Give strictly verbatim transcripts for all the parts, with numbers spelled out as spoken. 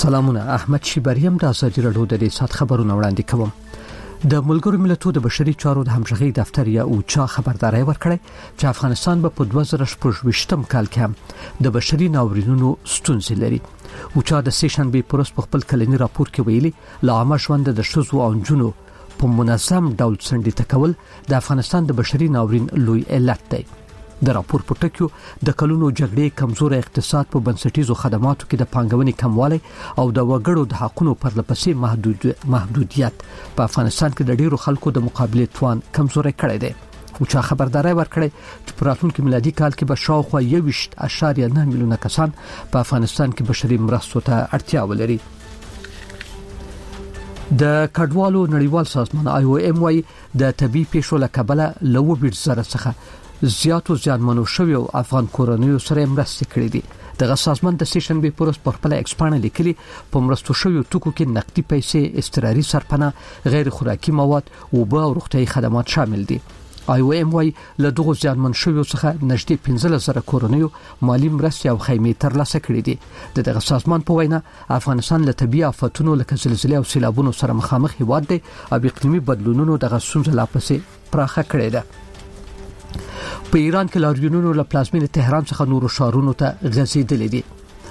سلامونه، احمد شیبریم د ازادي راډیو د ریاست خبرونه وړاندې کوم. د ملګرو ملتونو د بشري چارو د همغږي دفتر یا اوچا خبرداري ورکړې چې افغانستان به په دوه زره شپږ کال کې هم د بشري ناورینونو ستونزې لري. اوچا د سیشنبه پروس په خپل کلنی راپور کې ویلي لا عامه ژوند د ښځو او نجونو په منظم ډول څنډې تکول د افغانستان د بشري ناورین لوی علت دی. د راپور په ټکو د کلونو جګړې، کمزوري اقتصاد، په بنسټیزو خدماتو کې د پانګونې کموالی او د وګړو د حقوقو پرلپسې محدود محدودیت په افغانستان کې د ډیرو خلکو د مقابله توان کمزوري کړی دی. او چا خبرداري ورکړي چې په راتلونکي میلادي کال کې به شاوخوا یوویشت اعشاریه نه میلیونه کسان په افغانستان کې بشري مرستو ته اړتیا ولري. د کډوالو نړیوال سازمان آی او ام وايي د طبي پیښو له کبله لوو بیت زره څخه زیاتو ځانمنو شوی او افغان کورنیو سره مرسته کړې دي. د سازمان د سیشن به پروس په خپل ایکسپانه لیکلي په مرستو شوی توکو کې نقدي پیسې، استراري سرپناه، غیر خوراکي مواد او به روغتيایي خدمات شامل دي. آی او ام وايي له دغه ځانمن شوی څخه نږدې پنځه زره کورنیو مالی مرستې او خیمې ترلاسه کړې دي. دغه سازمان په وینا افغانستان له طبي آفتونو لکه زلزلې او سیلابونو سره مخامخ هیواد دی او اقلیمي بدلونونو دغه ستونزې لا پسې پراخه کړې ده. په ایران کې لاریونونو له پلازمینې تهران څخه نورو ښارونو ته غځېدلې دي.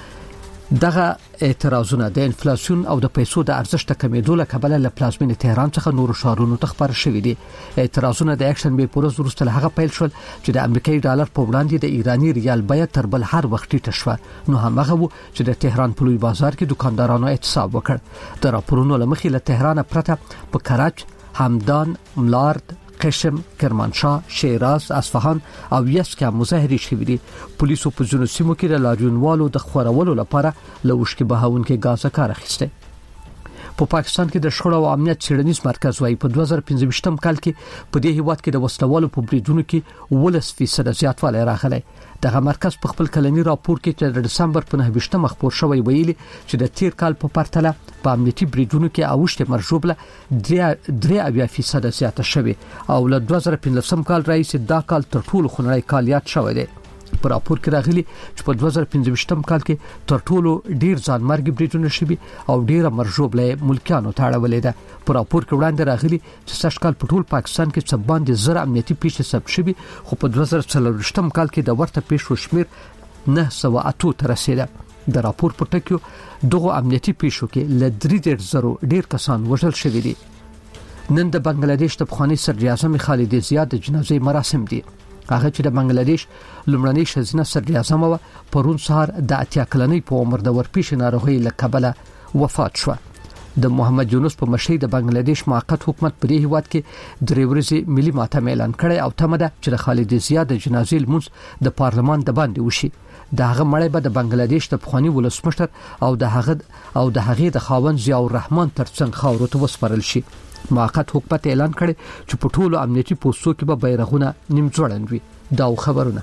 دغه اعتراضونه د انفلیسیون او د پیسو د ارزښت کمیدو له کبله له پلازمینې تهران څخه نورو ښارونو ته خبر شوې دي. اعتراضونه د اکشن به پروس وروسته هغه پیل شول چې د امریکایي ډالر په وړاندې د ایرانی ریال بیه تر بل هر وخت ټیټه شوه. نو همغه وو چې د تهران په لوی بازار کې دکاندارانو احتساب وکړ. د راپورونو لمخې له تهران پرته په کراچ، همدان، ملارد، قشم، کرمانشاه، شیراز، اصفهان او یزد کې مظاهرې شوې دي. پولیسو په ځینو سیمو کې د لاریونوالو د خورولو لپاره لوشکې بهاونکې غاز کار اخیسته. په پاکستان کې د شخړو او امنیت څېړنیز مرکز وايي په دوه زره پنځه کال کې په دې هیواد کې د وسلوالو په بریدونو کې ولس فیصد زیاتوالی راغلی. دغه مرکز په خپل کلنی راپور کې چې د دسمبر په نهه خپور شوی ویلي چې د تیر کال په پرتله په امنیتي بریدونو کې اوښته مرجوبله درې اویا فیصد زیاته شوی او له دوه زره پنځه کال راځي دا کال تر ټولو خنړی کال یاد شوی دی. په راپور کې راغلي چې په دوه زره پنځه کال کې تر ټولو ډیر ځانمرګي بریدونه شوي او ډیره مرجوبله ملکانو ته اړولې ده. په راپور کې وړاندې راغلي چې سږ کال په ټول پاکستان کې څه باندې زر امنیتي پیښې ثبت شوي خو په دوه زره څلور کال کې د ورته پیښو شمیر نه سوه اته ته رسیده. د راپور په ټکو دغه امنیتي پیښو کې ل درې زره ډیر کسان وژل شوي دي. نن د بنگلاديش د پخوانی صدر اعظم خالد زیاد د جنازې مراسم دي. هغه چې د بنگلاديش لومړنۍ ښځینه صدر اعظم و پرون سهار د اتیا کلنۍ په عمر د ورپېښې ناروغۍ له کبله وفات شو. د محمد یونس په مشرۍ د بنگلاديش موقت حکومت په دې هیواد کې درې ورځې ملي ماتم اعلان کړی او تمه ده چې د خالد زیاد د جنازې لمونځ د پارلمان د باندې وشي. د هغه مړی به د بنگلاديش د پخوانی ولسمشر او د هغه او د هغه د خاوند ضیاء الرحمن ترڅنګ خاورو ته وسپارل شي. موقت حکومت اعلان کړي چې په ټولو امنیتي پوسټو کې به بیرغونه نیم ځوړند وي. دا خبرونه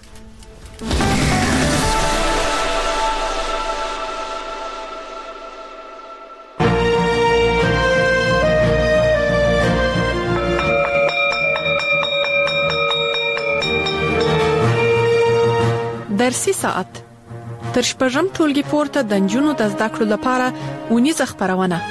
درسي ساعت تر شپږم ټولګي پورته د نجونو د زده کړو لپاره ونیزه خبرونه.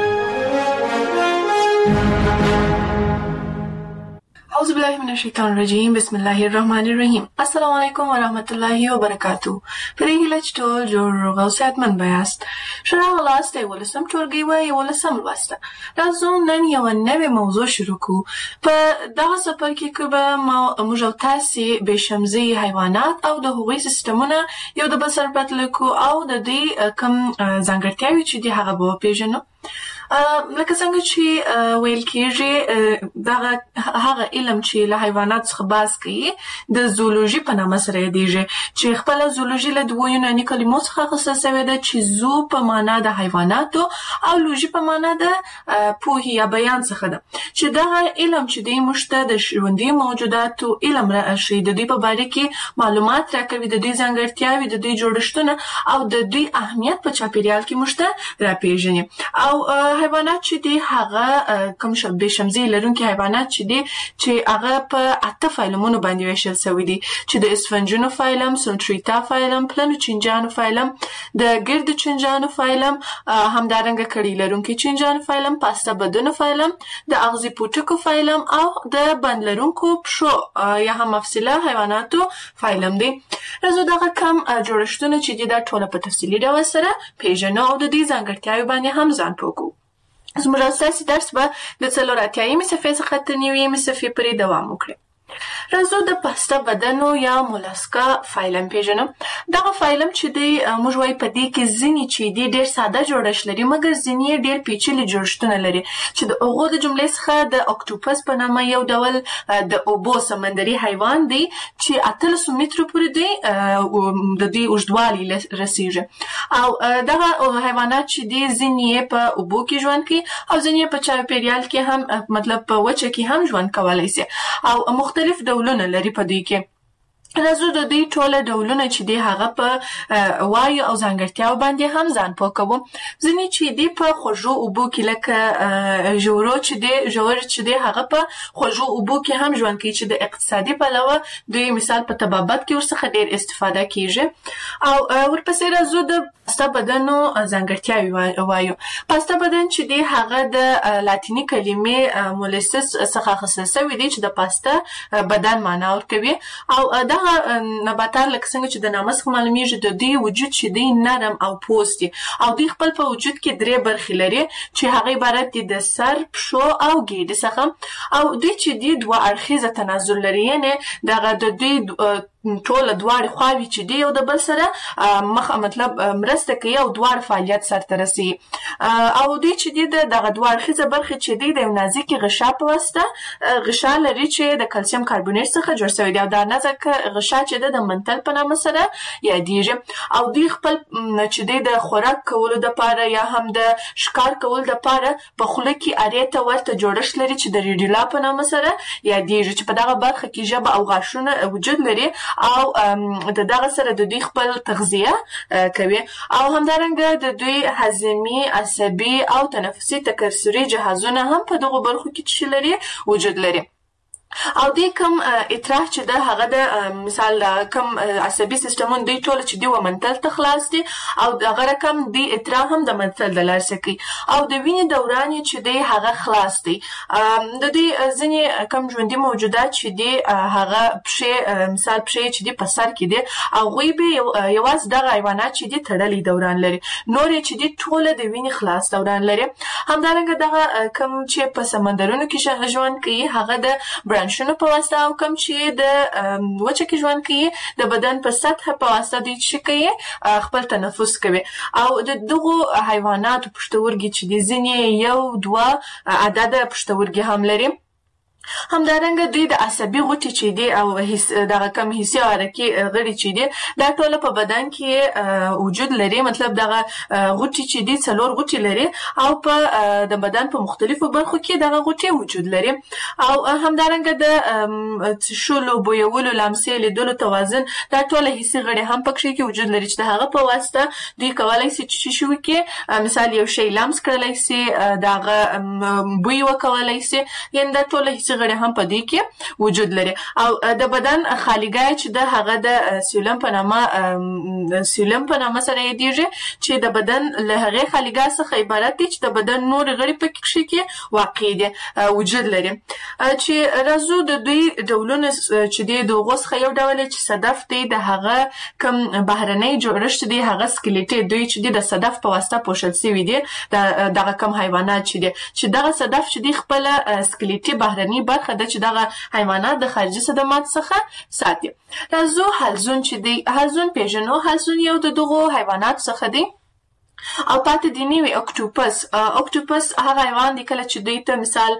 اعوذ بالله من الشیطان الرجیم، بسم الله الرحمن الرحیم. السلام علیکم و رحمت الله و برکاته. په دې هیله چې ټول جوړ او صحتمند بیاست. شرح ولاسته ولسم ټولګي وای ولسم واسطه. راځو نن یو نوې موضوع شروع کوو. په دغه سفر کې کومه موږ او تاسو به شمزي حیوانات او د هغوی سیستمونه یو د بسر پتلکو او د دې کم ځانګړتیاوې چې دی هغه به پیژنو. لکه څنګه چې ویل کېږي دغه هغه علم چې له حیوانات څخه بحث کوي د زولوژي په نامه سره یادېږي چې خپل زولوژي له دوه یوناني کلمو څخه اخیستل شوې ده چې زو په معنا د حیواناتو او لوژي په معنا د پوهې یا بیان څخه ده چې دغه علم چې د مشته د ژوندي موجوداتو علم راشي د دې په اړه کې معلومات راکوي، د دې ځانګړتیاوې، د دې جوړښتونه او د دې اهمیت په چاپیریال کې مشته راپېژني. او حیوانات چې دي هغه کوم شبي شمزي لرونکي حیوانات چې دي چې هغه په اته فایلمونو باندې ویشل شوی دي چې د اسفنجونو فایلم، سونټریتا فایلم، پلنو چنجانو فایلم، د ګرد چنجانو فایلم، همدارنګه کړي لرونکي چنجانو فایلم، پاستا بدنو فایلم، د اغزي پوټکو فایلم او د بند لرونکو پښو یا هم مفصله حیواناتو فایلم دي. راځو دغه کم جوړښتونه چې دي دا ټول په تفصیلي ډول سره پیژنو او د دې ځانګړتیاوې باندې هم ځان پوه کوو. زموږ اساسي درس به د څلور اتیایمې صفحې څخه تر نوي صفحې پورې دوام وکړي. راځو د پاستا بدنو یا مولاسکا فایلم پیژنو. دغه فایلم چې دی موږ وایي په دې کې ځینې چې دی ډېر ساده جوړښت لري مګر ځینې یې ډېر پیچلي جوړښتونه لري چې د هغو د جملې څخه د اکټوپس په نامه یو ډول د اوبو سمندري حیوان دی چې اتلسو مترو پورې دی د دې اوږدوالي رسیږي او دغه حیوانات چې دی ځینې یې په اوبو کې ژوند کوي او ځینې یې په چاپیریال کې هم مطلب په وچه کې هم ژوند کولی شي او مختلف ډولونه لري په دوی کې. راځو د دې ټوله ډولونه چې دی هغه په وایو او ځانګړتیاو باندې هم ځان پوه کوو. ځینې چې دی په خوږو اوبو کې لکه ژورو چې دی ژور چې دی هغه په خوږو اوبو کې هم ژوند کوي چې د اقتصادي پلوه دوی مثال په طبابت کې ورڅخه ډېر استفاده کیږي. او ورپسې راځو د پاستا بدنو ځانګړتیاوې وایو. پاستا بدن چې دی هغه د لاتینی کلمې مولسس څخه اخیستل شوی دی چې د پاستا بدن معنا ورکوي او دا نباتات لکه څنګه چې د نامه څخه معلومیږي د دوی وجود چې دی نرم او پوست دي او دوی خپل په وجود کې درې برخې لري چې هغه عبارت دي د سر، پښو او ګیډې څخه او دوی چې دی دوه اړخیزه تناسل لري یعنې دغه د دوی ټوله دواړې خواوې چې دی یو د بل سره مخ مطلب مرسته کوي او دواړه فعالیت سرته رسوي او دوی چې دی د دغه دوه اړخیزه برخې چې دی د یو نازکې غشا په واسطه غشا لري چې د کلسیم کاربونیټ څخه جوړ شوی دی او دا نازکه غشا چې ده د منتل په نامه سره یادیږي او دوی خپل چې دی د خوراک کولو دپاره یا هم د ښکار کولو دپاره په خوله کې ارې ته ورته جوړښت لري چې د ریډیولا په نامه سره یادیږي چې په دغه برخه کې ژبه او غاښونه وجود لري او د دغه سره د دوی خپل تغذیه کوي او همدارنګه د دوی هضمي، عصبي او تنفسي تکثري جهازونه هم په دغو برخو کې چې لري وجود لري. او دې کوم اطراح چې ده هغه د مثال کوم عصبي سیستمون دوی ټول چې دی و منتل ته خلاص دي او دغه رقم دی اطراح هم د منتل د لارې کوي او د وینې دوران چې دی هغه خلاص دی. د دوی ځینې کم ژوندي موجودات چې دی هغه پښې مثال پښې چې دی په سر کې دي هغوی به یوازې دغه حیوانات چې دی تړلی دوران لري نور یې چې دی ټوله د وینې خلاص دوران لري. همدارنګه دغه کم چې په سمندرونو کې ژوند کوي هغه د برانشونو په واسطه او کم چې د وچه کې ژوند کوي د بدن په سطح په واسطه دوی چې کوي خپل تنفس کوي او د دغو حیواناتو پښتورګي چې د ځینې یو دوه عدده پښتورګي هم لري. همدارنګه دوی د عصبي غوټې چې دي او دغه کم حسي او حرکي غړي چې دي دا ټوله په بدن کې وجود لري مطلب دغه غوټې چې دي څلور غوټې لري او په د بدن په مختلفو برخو کې دغه غوټې وجود لري او همدارنګه د څښلو، بویولو، لمسې، لیدلو، توازن دا ټوله حسي غړي هم پکې کې وجود لري چې د هغه په واسطه دوی کولی شي چې شي وکړي مثال یو شی لمس کړلی شي دغه بوی وکولی شي یعنې دا ټوله حسي غړي هم په دې کې وجود لري او د بدن خالیګاه چې د هغه د سیولم په نامه سیولم په نامه سره یادیږي چې د بدن له هغې خالیګاه څخه عبارت دی چې د بدن نور غړي په کې واقع دي وجود لري. چې راځو د دوی ډولونه چې دی د هغو څخه یو ډول چې صدف دی د هغه کوم بهرنی جوړښت دی هغه سکلیټي دوی چې دی د صدف په واسطه پوښل شوي دي دغه کم حیوانات چې دی چې دغه صدف چې دی خپله سکلیټي بهرني برخه ده چې دغه حیوانات د خارجي صدمات څخه ساتي. راځو حلزون چې دی حلزون پیژنو. حلزون یو د دغو حیوانات څخه دی او پاتې دی نوی اکټوپس. اکټوپس هغه حیوان دی کله چې دوی ته مثال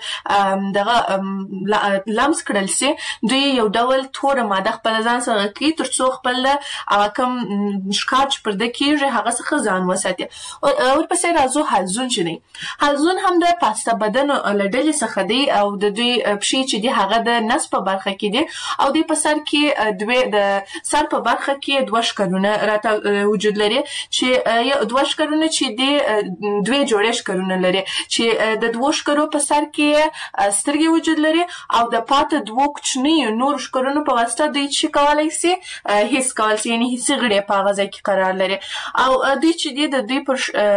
دغه لمس کړل سي دوی یو ډول توره ماده خپل ځان سره کوي تر څو خپل کوم ښکار چې پرده کېږي هغه څخه ځان وساتي. ورپسې راځو حلزون چې دی. حلزون هم د پاستا بدن له ډلې څخه دی او د دوی پښې چې دی هغه د نس په برخه کې دی او دوی په سر کې دوی د سر په برخه کې دوه ښکرونه راته وجود لري چې دوه ښکر شکرونه چې د دوه جوړه شکرونه لري چې د دوه شکرو په سر کې سترګې وجود لري او د پاتې دوه کوچنی نور شکرونه په واسطه دوی چې کولای شي هیڅ کول شي یعنی هیڅ غړي په غزا کې قرار لري او دوی چې د دوی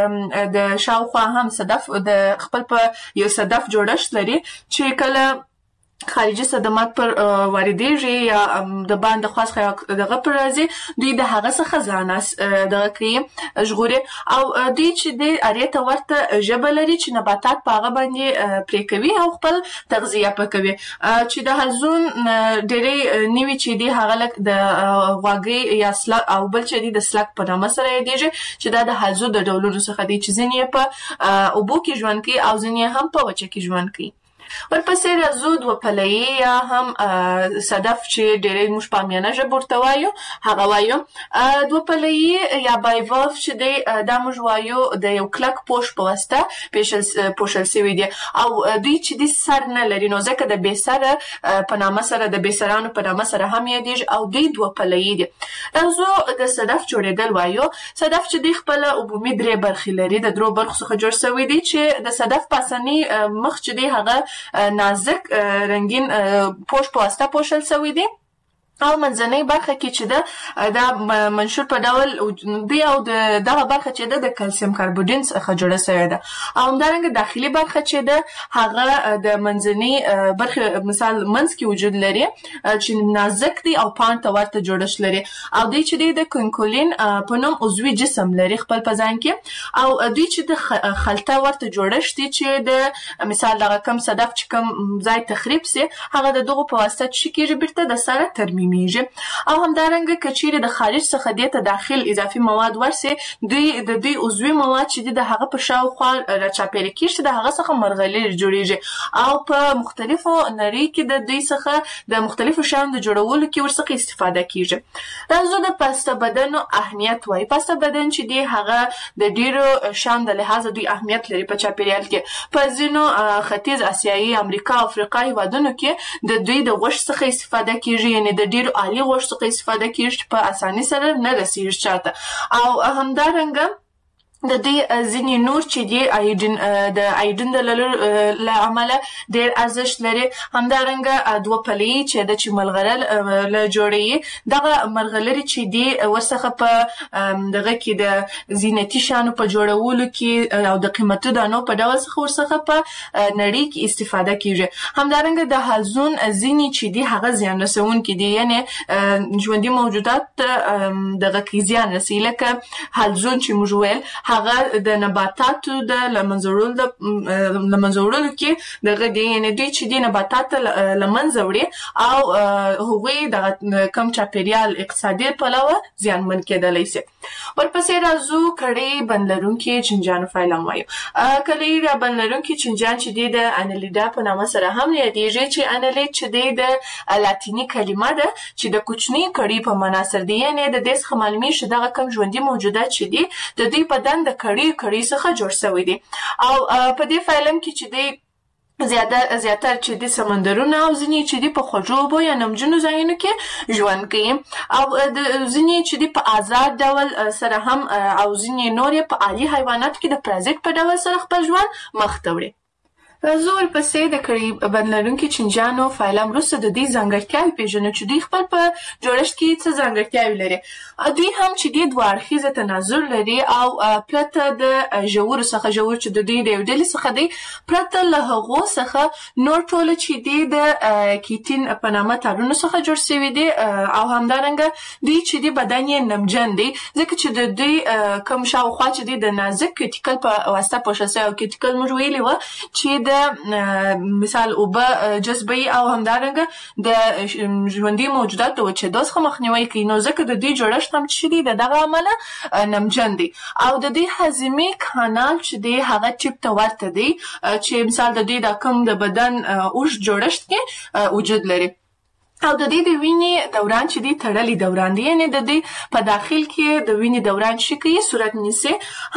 پر د شاوخوا هم صدف د خپل په یو صدف جوړښت لري چې کله خارجي صدمات پر واردېږي یا د باندې خاص دغه پر راځي دوی د هغه څخه ځان دغه کوي ژغوري او دوی چې د اړیته ورته ژبه لري چې نباتات په هغه باندې پرې کوي او خپل تغذیه پکوي چې د حلزون ډېرې نیوي چې دی هغه لک د غواګي یا سلک او بل چې دی د سلک په نامه سره یادېږي چې دا د حلزون د ډولونو څخه دی چې ځینې په اوبو کې ژوند کوي او ځینې هم په وچه کې ژوند کوي. ورپسې راځو دوه پلوي یا هم صدف چې ډېرې موږ په عامیانه ژبه ورته وایو هغه وایو دوه پلوي یا بایوالف چې دی دا موږ وایو د یو کلک پوش په واسطه پوښل شوي دي او دوی چې دی سر نه لري نو ځکه د بې سره په نامه سره د بې سرانو په نامه سره هم یادېږي او دوی دوه پلوي دي. راځو د صدف جوړېدل وایو. صدف چې دی خپله عمومي درې برخې لري د درو برخو څخه جوړ شوی دی چې د صدف پاسني مخ چې دی هغه نازک رنگین پوش په واسطه پوښل شوی دی او منځنۍ برخه کې چې ده دا منشور په ډول دی او دغه برخه چې ده د کلسیم کاربوډین څخه جوړه شوې ده او همدارنګه داخلي برخه چې ده هغه د منځنۍ برخه مثال منځ کې وجود لري چې نازک دی او پاڼ ته ورته جوړښت لري او دوی چې دی د کونکولین په نوم عضوي جسم لري خپل په ځان کې او دوی چې د خلطه ورته جوړښت دی چې د مثال دغه کم صدف چې کم ځای تخریب سي هغه د دغه په واسطه چې کېږي بیرته د سره ترمیم میږي او همدارنګه کچېره د خارج څخه د ته داخل اضافي مواد ورسي دوی د دوی عضوي مواد چې د هغه په شاوخوا راچاپېر کېږي د هغه څخه مرغلري جوړیږي او په مختلفو نړۍ کې د دوی څخه د مختلفو شیانو د جوړولو کې ورڅخه استفاده کېږي. راځو د پاسته بدن اهمیت وایي. پاسته بدن چې دی هغه د ډیرو شیانو د لحاظه دوی اهمیت لري په چاپېریال کې. په ځینو ختیځ آسیایي امریکا او افریقا هیوادونو کې د دوی د غوښې څخه استفاده کېږي یعنی د ډیرو عالی غوښې څخه استفاده کېږي چې په اسانۍ سره نه رسېږي چاته او همدارنګه د دې ځینې نور چې دی ایډین د ایډین د له امله ډېر ارزښت لري. همدارنګه دوه پلوي چې د چې ملغلره له جوړوي دغه ملغلرې چې دی ورڅخه په دغه کې د زینتي شیانو په جوړولو کې او د قیمتي دانو په ډول څخه ورڅخه په نړۍ کې استفاده کېږي. همدارنګه د حلزون ځینې چې دی هغه زیان رسونکي دي یعنی ژوندي موجودات دغه کې زیان رسوي لکه حلزون چې موږ ویل هغه د نباتاتو د لمنځوړلو د لمنځوړلو کې دغه دی یعنی دوی چې دی نباتات لمنځه وړي او هغوی د کم چاپېریال اقتصادي پلوه زیانمن کېدلی شي. ورپسې راځو کړۍ بند لرونکي چنجیانو فایلم وایو. کړۍ بند لرونکي چنجیان چې دی د انالیډا په نامه سره هم یادېږي چې انالیډ چې دی د لاتیني کلمه ده چې د کوچنۍ کړۍ په معنا سره دی یعنی د دې څخه معلومیږي چې دغه کم ژوندي موجودات چې دی د دوی بدن د کړۍ کړۍ څخه جوړ شوی دی او په دې فایلم کې چې دی زیاده زیاتره چې د سمندرونو او ځینې چې دی په خوږو اوبو یا نمجنو ځایونو کې ژوند کوي او د ځینې چې دی په آزاد ډول سره هم او ځینې نور په عالي حیواناتو کې د پرازیت په ډول سره خپل ژوند مخ ته وړي. راځو ورپسې د کړۍ بند لرونکي چنجیانو فایلم وروسته د دې ځانګړتیاوې پېژنو چې دوی خپل په جوړښت کې څه ځانګړتیاوې لري. دوی هم چې دی دوه اړخیزه تناظر لري او پرته د ژورو څخه ژور چې د دوی د یو ډلې څخه دی پرته له هغو څخه نور ټوله چې دی د کیټین په نامه تارونو څخه جوړ شوي دي او همدارنګه دوی چې دی بدن یې نمجن دی ځکه چې د دوی کوم شاوخوا چې دی د نازک کیټیکل په واسطه پوښل شوی او کیټیکل موږ ویلي وه چې د مثال اوبه جذبوي او همدارنګه د ژوندي موجوداتو وچېدو څخه مخنیوی کوي نو ځکه د دوی جوړښت هم چې دی د دغه امله نمجن دی او د دوی هاضمې کانال چې دی هغه ټیپ ته ورته دی چې مثال د دوی د کوم د بدن اوږد جوړښت کې وجود لري. او د دې د وینې دوران چې دی تړلي دوران دی، یعنی د دې په داخل کې د وینې دوران چې کوي صورت نیسي.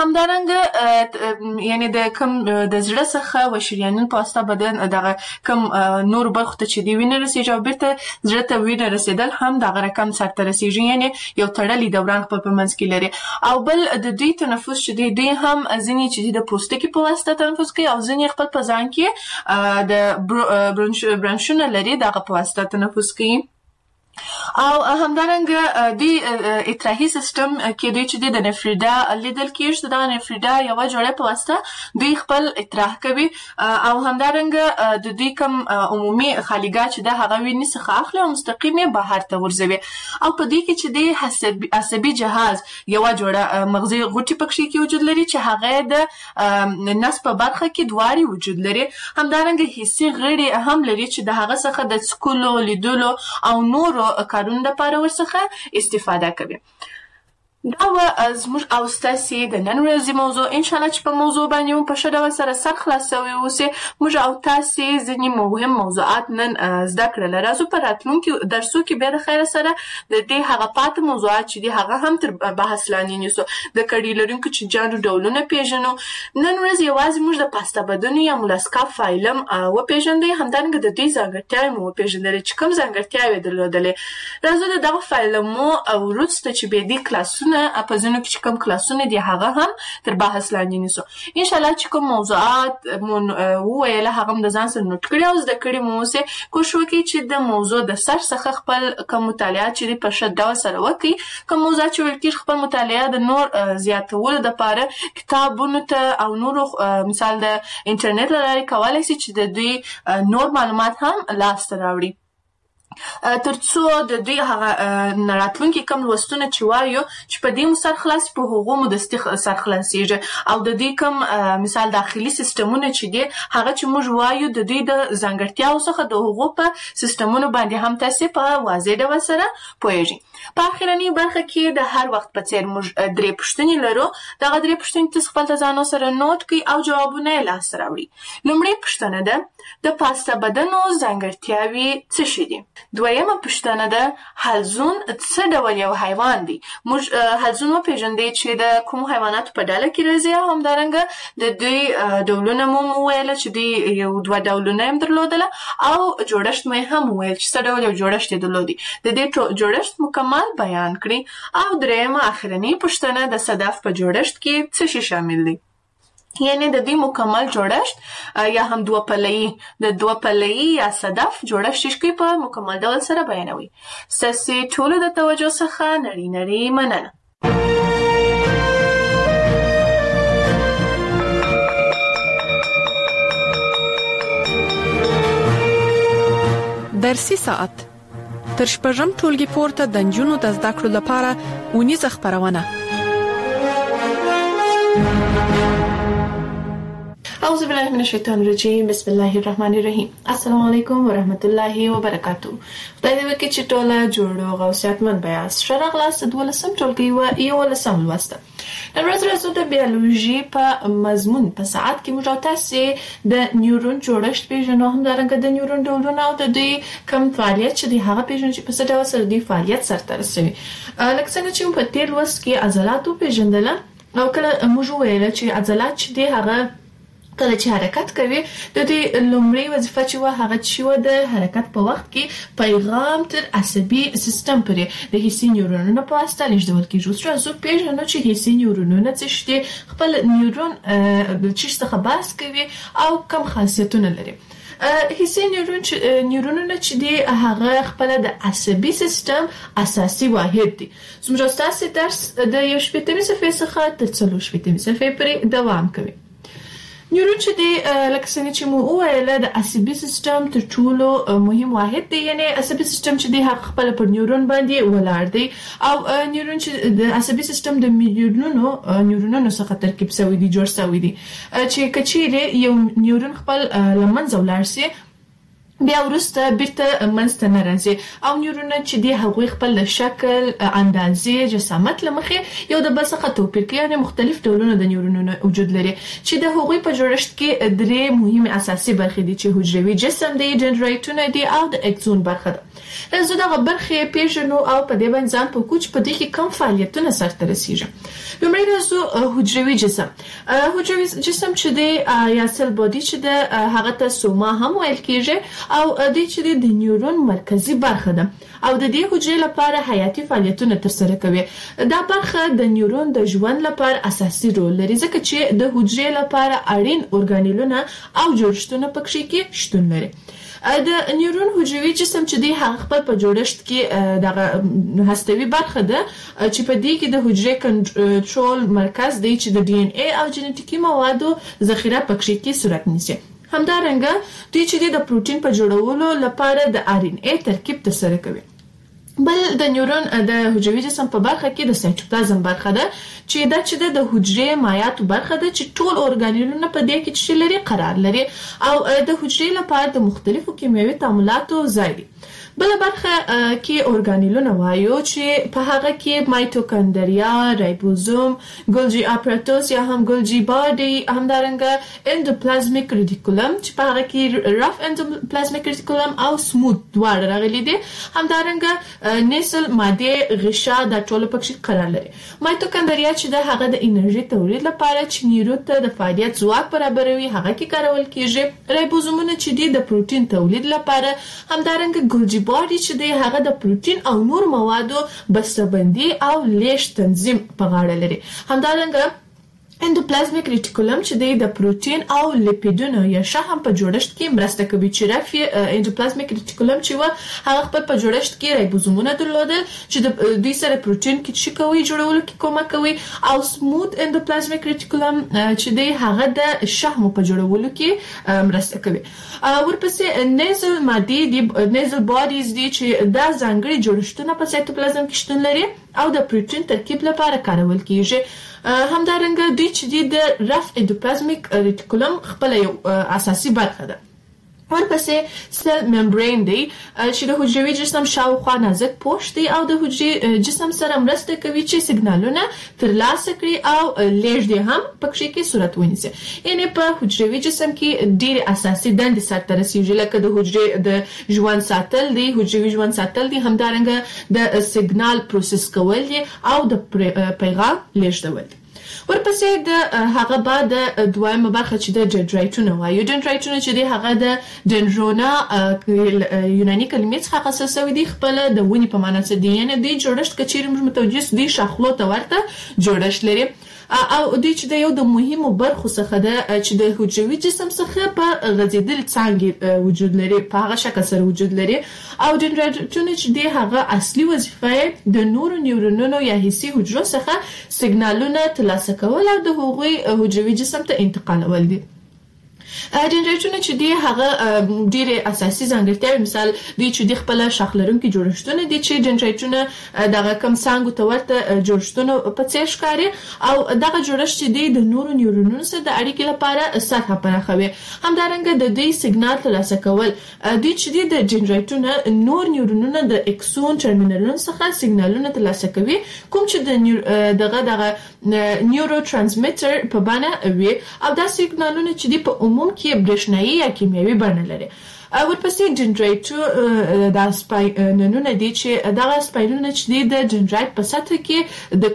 همدارنګه یعنی د کم د زړه څخه و شریانونو په واسطه بدن دغه کم نور برخو ته چې دی وینه رسیږي او بیرته زړه ته وینه رسیدل هم دغه رقم سرته رسیږي، یعنی یو تړلي دوران خپل په منځ کې لري. او بل د دوی تنفس چې دی دوی هم ځینې چې د پوستکي په واسطه تنفس کوي او ځینې خپل په ځان کې د برانشونه لري دغه په واسطه تنفس کوي. او همدارنګه د اطراحي سیستم کې دوی چې د نفریدا لیدل کېږي، د نفریدا یو جوړه په واسطه دوی خپل اطراح کوي. او همدارنګه د دوی کوم عمومي خالیګاه چې د هغه وینې څخه اخلي او مستقیم بهر ته ورځوي. او په دې کې چې د عصبي جهاز یو جوړه مغزي غوټي پکې کې وجود لري چې هغه د نس په برخه کې دواري وجود لري. همدارنګه حسي غړي هم لري چې د هغه څخه د څکلو، لیدلو او نور کارونه لپاره ورڅخه استفاده کوي. دا و زموږ او ستاسې د نن ورځې موضوع. انشاءالله چې په موضوع باندې مو په ښه ډول سره سر خلاصوي اوسې. موږ او تاسې ځینې مهم موضوعات نن زده کړل. راځو په راتلونکي درسو کې بیا د خیر سره د دې هغه پاتې موضوعات چې دي هغه هم تر بحث لاندې نیسو. د کړي لرونکو چینجانو ډولونه پیژنو. نن ورځ یوازې موږ د پاستا بدنو یا مولاسکا فایلم وپیژندئ، همدارنګه د دوی ځانګړتیاوې مو وپیژندلې چې کوم ځانګړتیاوې یې درلودلې. راځو د دغه فایلمو وروسته چې بیا دې کلاسونه په ځینو کې چې کوم کلاسونه دي هغه هم تر بحث لاندې نیسو. انشاءالله چې کوم موضوعات مو وویله هغه هم د ځان سره نوټ کړي او زده کړي مو اوسې. کوشش وکړئ چې د موضوع د سر څخه خپل کوم مطالعات چې دي په ښه ډول سره وکړئ. کوم موضوعات چې ویل کېږي خپل مطالعه د نور زیاتولو دپاره کتابونو ته او نورو مثال د انټرنیټ له لارې کولی شي چې د دوی نور معلومات هم لاسته راوړي. ترڅو د دوی هغه راتلونکي کوم لوستونه چې وایو چې په دې مو سر خلاص په هغو مو دستي سر خلاصېږي او د دوی کوم مثال داخلي سیستمونه چې دي هغه چې موږ وایو د دوی د ځانګړتیاو څخه د هغو په سیستمونو باندې هم تاسې په واضح ډول سره پوهېږئ. په اخرنۍ برخه کې د هر وخت په څېر موږ درې پوښتنې لرو. دغه درې پوښتنې تاسو خپل ځانو سره نوټ کړئ او جوابونه یې لاسته راوړئ. لومړۍ پوښتنه ده د پاستا بدنو ځانګړتیاوې څه شي دي؟ دویمه پوښتنه ده حلزون څه ډول یو حیوان دی؟ موږ حلزون وپېژندئ چې د کومو حیواناتو په ډله کې راځي او همدارنګه د دوی ډولونه مو وویله چې دوی یو دوه ډولونه یې درلودله او جوړښت مو هم وویل چې څه ډول یو جوړښت یې درلودی. د دې جوړښت مکمل بیان کړئ. او دریمه اخرنۍ پوښتنه د صدف په جوړښت کې څه شی شامل دی؟ یعنی د دې مکمل جوړښت یا هم دوه پله‌یي د دوه پله‌یي یا صدف جوړښت چې په مکمل ډول سره بیانوي. ستاسې ټولو د توجه څخه نړۍ نړۍ مننه. درسي ساعت تر شپږم ټولګي پورته د نجونو د زده کړو لپاره ونیزه خپرونه. اعوذ بالله من الشیطان الرجیم. بسم الله الرحمن الرحیم. السلام علیکم ورحمت الله وبرکاتو. خدای دې وکړي چې ټوله جوړ او صحتمند بیاست. ښه راغلاست دولسم ټولګي و یولسم لوسته. نن ورځ راځو د بیولوژي په مضمون په ساعت کې موږ تاسو د نیورون جوړښت پیژنو، همدارنګه د نیورون ډولونه او د دوی کوم فعالیت چې د هغه پیژنو چې په څه ډول سره دوی فعالیت سرته رسوي. لکه څنګه چې په تیر لوست کې عضلات پیژندل او کله موږ ویل چې عضلات چې د هغه کله چې حرکت کوي د دې لومړی وظیفه چې و هغه چې و د حرکت په وخت کې پیغام تر عصبي سیستم پورې د حسي نیورونونو په واسطه لیږدول کیږي. اوس راځو پیژنو چې حسي نیورونونه څه دي، خپل نیورون چې څه بحث کوي او کوم خاصیتونه لري. حسي نیورون نیورونونه چې دی هغه خپل د عصبي سیستم اساسي واحد دي. زموږ تاسو درس د یو شپږمې صفحې څخه تر څلور شپږمې صفحې پورې دوام کوي. نیورون چې دی لکه څنګه چې مو وویل د عصبي سیستم تر ټولو مهم واحد دی، یعنی عصبي سیستم چې دی هغه خپل پر نیورون باندې ولاړ دی او نیورون چې د عصبي سیستم د میلیونونو نیورونونو څخه ترکیب شوی دی، جوړ شوی دی. چې کچېره یو نیورون خپل لمنځه ولاړ شي بیا ورسته بیرته منځته نه راځي او نیورونونه چې دی هغوی خپل شکل اندازې جسامت لمخې یو د بل څخه توپیر کوي یعنې مختلف ډولونه د نیورونونو وجود لري چې د هغوی په جوړښت کې درې مهمې اساسي برخې دي چې حجروي جسم دی دندرایتونه دي او د اکسون برخه ده زه دغه برخې پیژنو او په دې باندې ځان پوهوو چې په دې کې کوم فعالیتونه سرته رسیږي لومړی راځو حجروي جسم حجروي جسم چې دی یا سل بادي چې ده هغه ته سوما هم ویل کېږي او د چې د نیورون مرکزی برخه ده او د دې حجرې لپاره حیاتي فعالیتونه ترسره کوي دا برخه د نیورون د ژوند لپاره اساسي رول لري ځکه چې د حجرې لپاره اړین ارګانیلونه او جوړښتونه پکې کې شتون لري د نیورون حجروي جسم چې دی هغه خپل په جوړښت کې دغه هستوي برخه ده چې په دې کې د حجرې کنټرول مرکز دی چې د ډي ان اي او جنټیکي موادو ذخیره پکې کې صورت نیسي همدارنګه دوی چې د پروتین په جوړولو لپاره د ار ان اي ترکیب ترسره کوي بل د نیورون د حجروي جسم په برخه کې د سایټوپلازم برخه ده چې دا چې د حجرې مایعاتو برخه ده چې ټول اورګانیلونه په دې کې چې لري قرار لري او د حجرې لپاره د مختلفو کیمیاوي تعاملاتو ځای دی بل برخه کې اورګانیلونه وایو چې په هغه کې مایټوکاندریا رایبوزوم ګولجی اپاراتوس یا هم ګولجی باډي همدارنګه اندوپلازمیک ریټیکولم چې په هغه کې رف اندوپلازمیک ریټیکولم او سموث دواړه راغلي دي همدارنګه نیسل ماده غشا د ټولو پکې قرار لري مایټوکاندریا چې د هغه د انرژي تولید لپاره چې نیورو ته د فعالیت ځواک برابروي هغه کې کارول کیږي رایبوزومونه چې دي د پروتین تولید لپاره همدارنګه ګولجی باډي چې دی هغه د پروتین او نور موادو بسته‌بندي او لیش تنظیم په غاړه لري همدارنګه اندوپلازمیک ریټیکولم چې دی د پروتین او لیپیدونو یا شحم په جوړښت کې مرسته کوي چې رفی اندوپلازمیک ریټیکولم چې و هغه خپل په جوړښت کې رایبوزومونه درلودل چې د دوی سره پروتین کې چې کوي جوړولو کې کومک کوي او سموث اندوپلازمیک ریټیکولم چې دی هغه د شحم په جوړولو کې مرسته کوي ورپسې نیزل مادي دی نیزل باډیز دي چې دا ځانګړي جوړښتونه په سایټوپلازم کې شتون لري او د پروتین ترکیب لپاره کارول کیږي همدارنګه دوی چې د رف اندوپلازمیک ریټیکولم خپل یو اساسي برخه ده ورپسې سل ممبرین دی چې د حجروي جسم شاوخوا نازک پوښ دی او د حجري جسم سره مرسته کوي چې سیګنالونه ترلاسه کړي او لیږد هم پکې کې صورت ونیسي یعنی په حجروي جسم کې ډېر اساسي دندې سرته رسیږي لکه د حجرې د ژوند ساتل دی حجروي ژوند ساتل دی همدارنګه د سیګنال پروسس کول دي او د پیغام لیږدول دي ورپسې د هغه بعد د دویمه برخه چې د دندرایتونه وایو دندرایتونه چې دی هغه د دندرونا یوناني کلمې څخه اخیستل شوی دی خپل د ونې په معنی څه دی یعنی د جوړښت کچېرې موږ متوجه دي شاخلو ته ورته جوړښت لري او دوی چې د یو د مهمو برخو څخه ده چې د حجروي جسم څخه په غځېدل څانګې وجود لري په هغه شکل سره وجود لري او دندرایتونه چې دی هغه اصلي وظیفه د نورو نیورونونو یا حسي حجرو څخه سیګنالونه ترلاسه کول او د هغوی حجروي جسم ته انتقالول دي دندرایتونه چې دی هغه ډېر اساسي ځانګړتیاوې مثال دوی چې د خپل شاخ لرونکي جوړښتونه دي چې دندرایتونه دغه کم څانګو ته ورته جوړښتونه په څیر ښکاري او دغه جوړښت چې دی د نورو نیورونونو سره د اړیکې لپاره سطحه پراخوي همدارنګه د دوی سیګنال ترلاسه کول دوی چې دی د دندرایتونه نور نیورونونه د اکسون ټرمینلونو څخه سیګنالونه ترلاسه کوي کوم چې دغه دغه نیورو ترانسمیټر په بڼه وي او دا سیګنالونه چې دی په عموم کې برېښنايي یا کیمیاوي بڼه لري ورپسې دندرایټ د سپاینونه دي چې دغه سپاینونه چې دي د دندرایټ په سطح کې د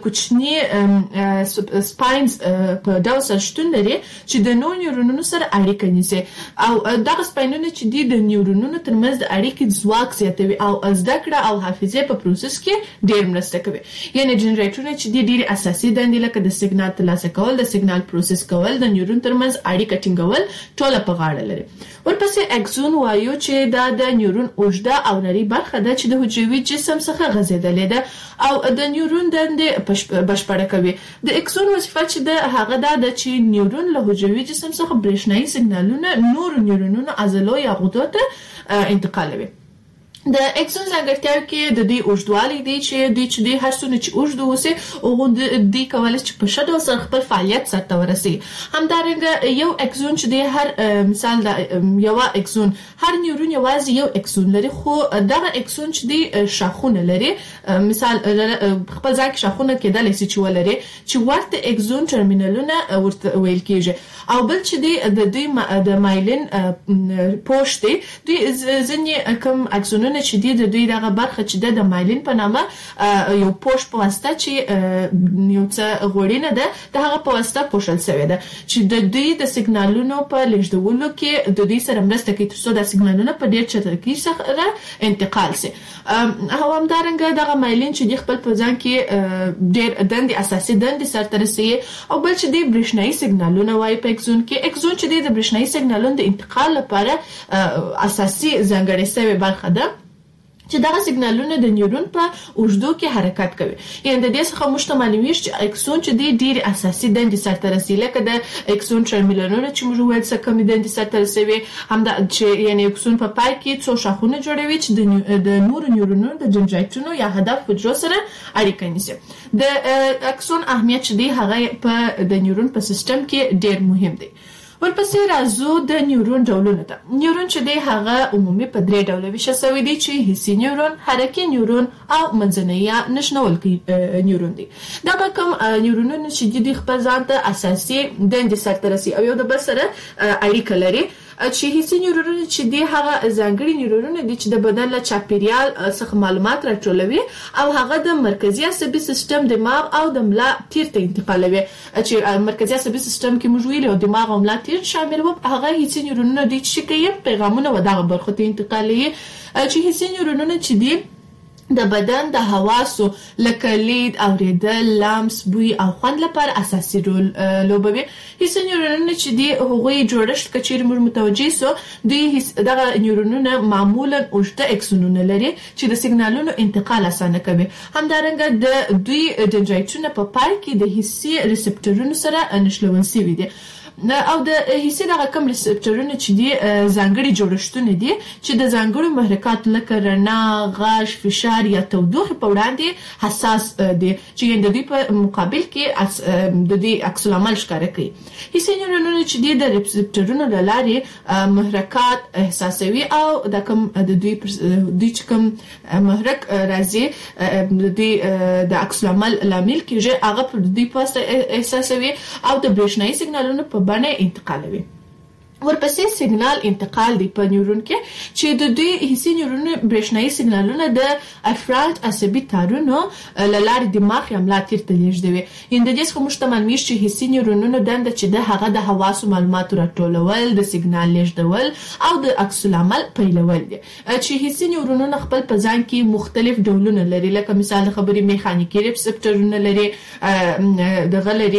کوچني سپاینز په ډول سره شتون لري چې د نورو نیورونونو سره اړیکه نیسي او دغه سپاینونه چې دي د نیورونونو ترمنځ د اړیکې ځواک زیاتوي او زده کړه او حافظه په پروسس کې ډېر مرسته کوي یعنی دندرایټونه چې دي ډېر اساسي دندې لکه د سیګنال ترلاسه کول د سیګنال پروسس کول د نیورون ترمنځ اړیکه ټینګول ټول په غاړه لري ورپسې اکسون وایو چې دا د نیورون اوږده او نري برخه ده چې د حجروي جسم څخه غځېدلې ده او د نیورون دندې بشپړه کوي د اکسون وظیفه چې ده هغه دا ده چې نیورون له حجروي جسم څخه برېښنايي سیګنالونه نور نیورونونو عضلو یا غدو ته انتقالوي د اکسون ځانګړتیاو کې د دې اوږدوالی دی چې د چې د هر څونه چې اوږد اوسي او د دې کولای چې په شډو سره خپل فعالیت سره ورسي. همدارنګه یو اکسون چې د هر مثال د یو اکسون هر نیورون یوازې یو اکسون لري، خو دغه اکسون چې د شاخونه لري، مثال خپل ځای کې شاخونه کېدلی شي چې ولري چې ورته اکسون ټرمینلونه ورته ویل کېږي. او بل چې د دوی د مایلین پوښ دی، دوی ځینې کوم اکسونونه چې دی د دوی دغه برخه چې د مایلین په نامه یو پوښ په واسطه چې یو څه غوړینه ده د هغه په واسطه پوښل شوی ده چې د دوی د سیګنالونو په لیږدولو کې د دوی سره مرسته کوي ترڅو د سیګنالونو په ډیر چټکۍ سره انتقال شي. او همدارنګه دغه مایلین چې دی خپل په ځان کې ډیر دندې اساسي دندې سرته رسوي. او بل چې دی برېښنایي سیګنالونه وایي په اکسون کې. اکسون چې دی د برېښنایي سیګنالونو د انتقال لپاره اساسي ځانګړې شوې برخه ده چې دغه سیګنالونه د نیورون په اوږدو کې حرکت کوي. یعنې د دې څخه موږ ته معلومیږي چې اکسون چې دی ډېرې اساسي دندې سرته رسوي، لکه د اکسون ټرمینلونه چې موږ وویل څه کمې دندې سرته رسوي، همدا چې یعنې اکسون په پای کې څو شاخونه جوړوي چې د نورو نیورونونو د جنجایټونو یا هدف حجرو سره اړیکه نیسي. د اکسون اهمیت چې دی هغه په د نیورون په سیستم کې ډېر مهم دی. ورپسې راځو د نیورون ډولونو ته. نیورون چې دی هغه عمومي په درې ډوله ویشل شوی دی چې حسي نیورون، حرکي نیورون او منځنی یا نښنونکی نیورون دی. دا کوم نیورونونه چې دي خپل ځان ته اساسي دندې سرته رسوي او یو د بل سره اړیکه لري. چې حسي نیورونونه چې دی هغه ځانګړي نیورونونه دي چې د بدن له چاپیریال څخه معلومات راټولوي او هغه د مرکزي عصبي سیستم، دماغ او د ملا تیر ته انتقالوي. چې مرکزي عصبي سیستم کې موږ ویل او دماغ او ملا تیر شامل وو، هغه حسي نیورونونه دي چې کوي پیغامونه و دغه برخو ته انتقالوي. چې حسي نیورونونه چې دي د بدن د حواسو لکه لید، اوریدل، لمس، بوی او خوند لپاره اساسي رول لوبوي. حسي نیورونونه چې دي هغوی جوړښت کچیر موږ متوجي سو دوی دغه نیورونونه معمولا اوږده اکسونونه لري چې د سیګنالونو انتقال اسانه کوي. همدارنګه د دوی دنجایټونه په پای کې د حسي ریسپټورونو سره نښلول شوي دي. او د حسي دغه کوم ریسپټورونه چې دي ځانګړي جوړښتونه دي چې د ځانګړو محرکات لکه رڼا، غږ، فشار یا تودوخه په وړاندې حساس دي چې د دوی په مقابل کې د دوی عکس العمل ښکاره کوي. حسي نیورونونه چې دي د ریسپټورونو له لارې محرکات احساسوي او د کوم د دوی دوی چې کوم محرک راځي د دوی د عکس العمل لامل کېږي هغه په دوی په احساسوي او د برېښنایي سیګنالونو په بڼه انتقالوي. ورپسې سیګنال انتقال دی په نیورون کې چې د دوی حسي نیورونو برېښنایي سیګنالونه د افرانت عصبي تارونو له لارې دماغ یا ملا تیر ته لیږدوي. یعنې د دې څخه موږ ته معلومیږي چې حسي نیورونونو دنده چې د هغه د حواسو معلوماتو راټولول، د سیګنال لیږدول او د عکس العمل پیلول دي. چې حسي نیورونونه خپل په ځان کې مختلف ډولونه لري، لکه مثال د خبرې میخانیکي ریسپټورونه لري، دغه لري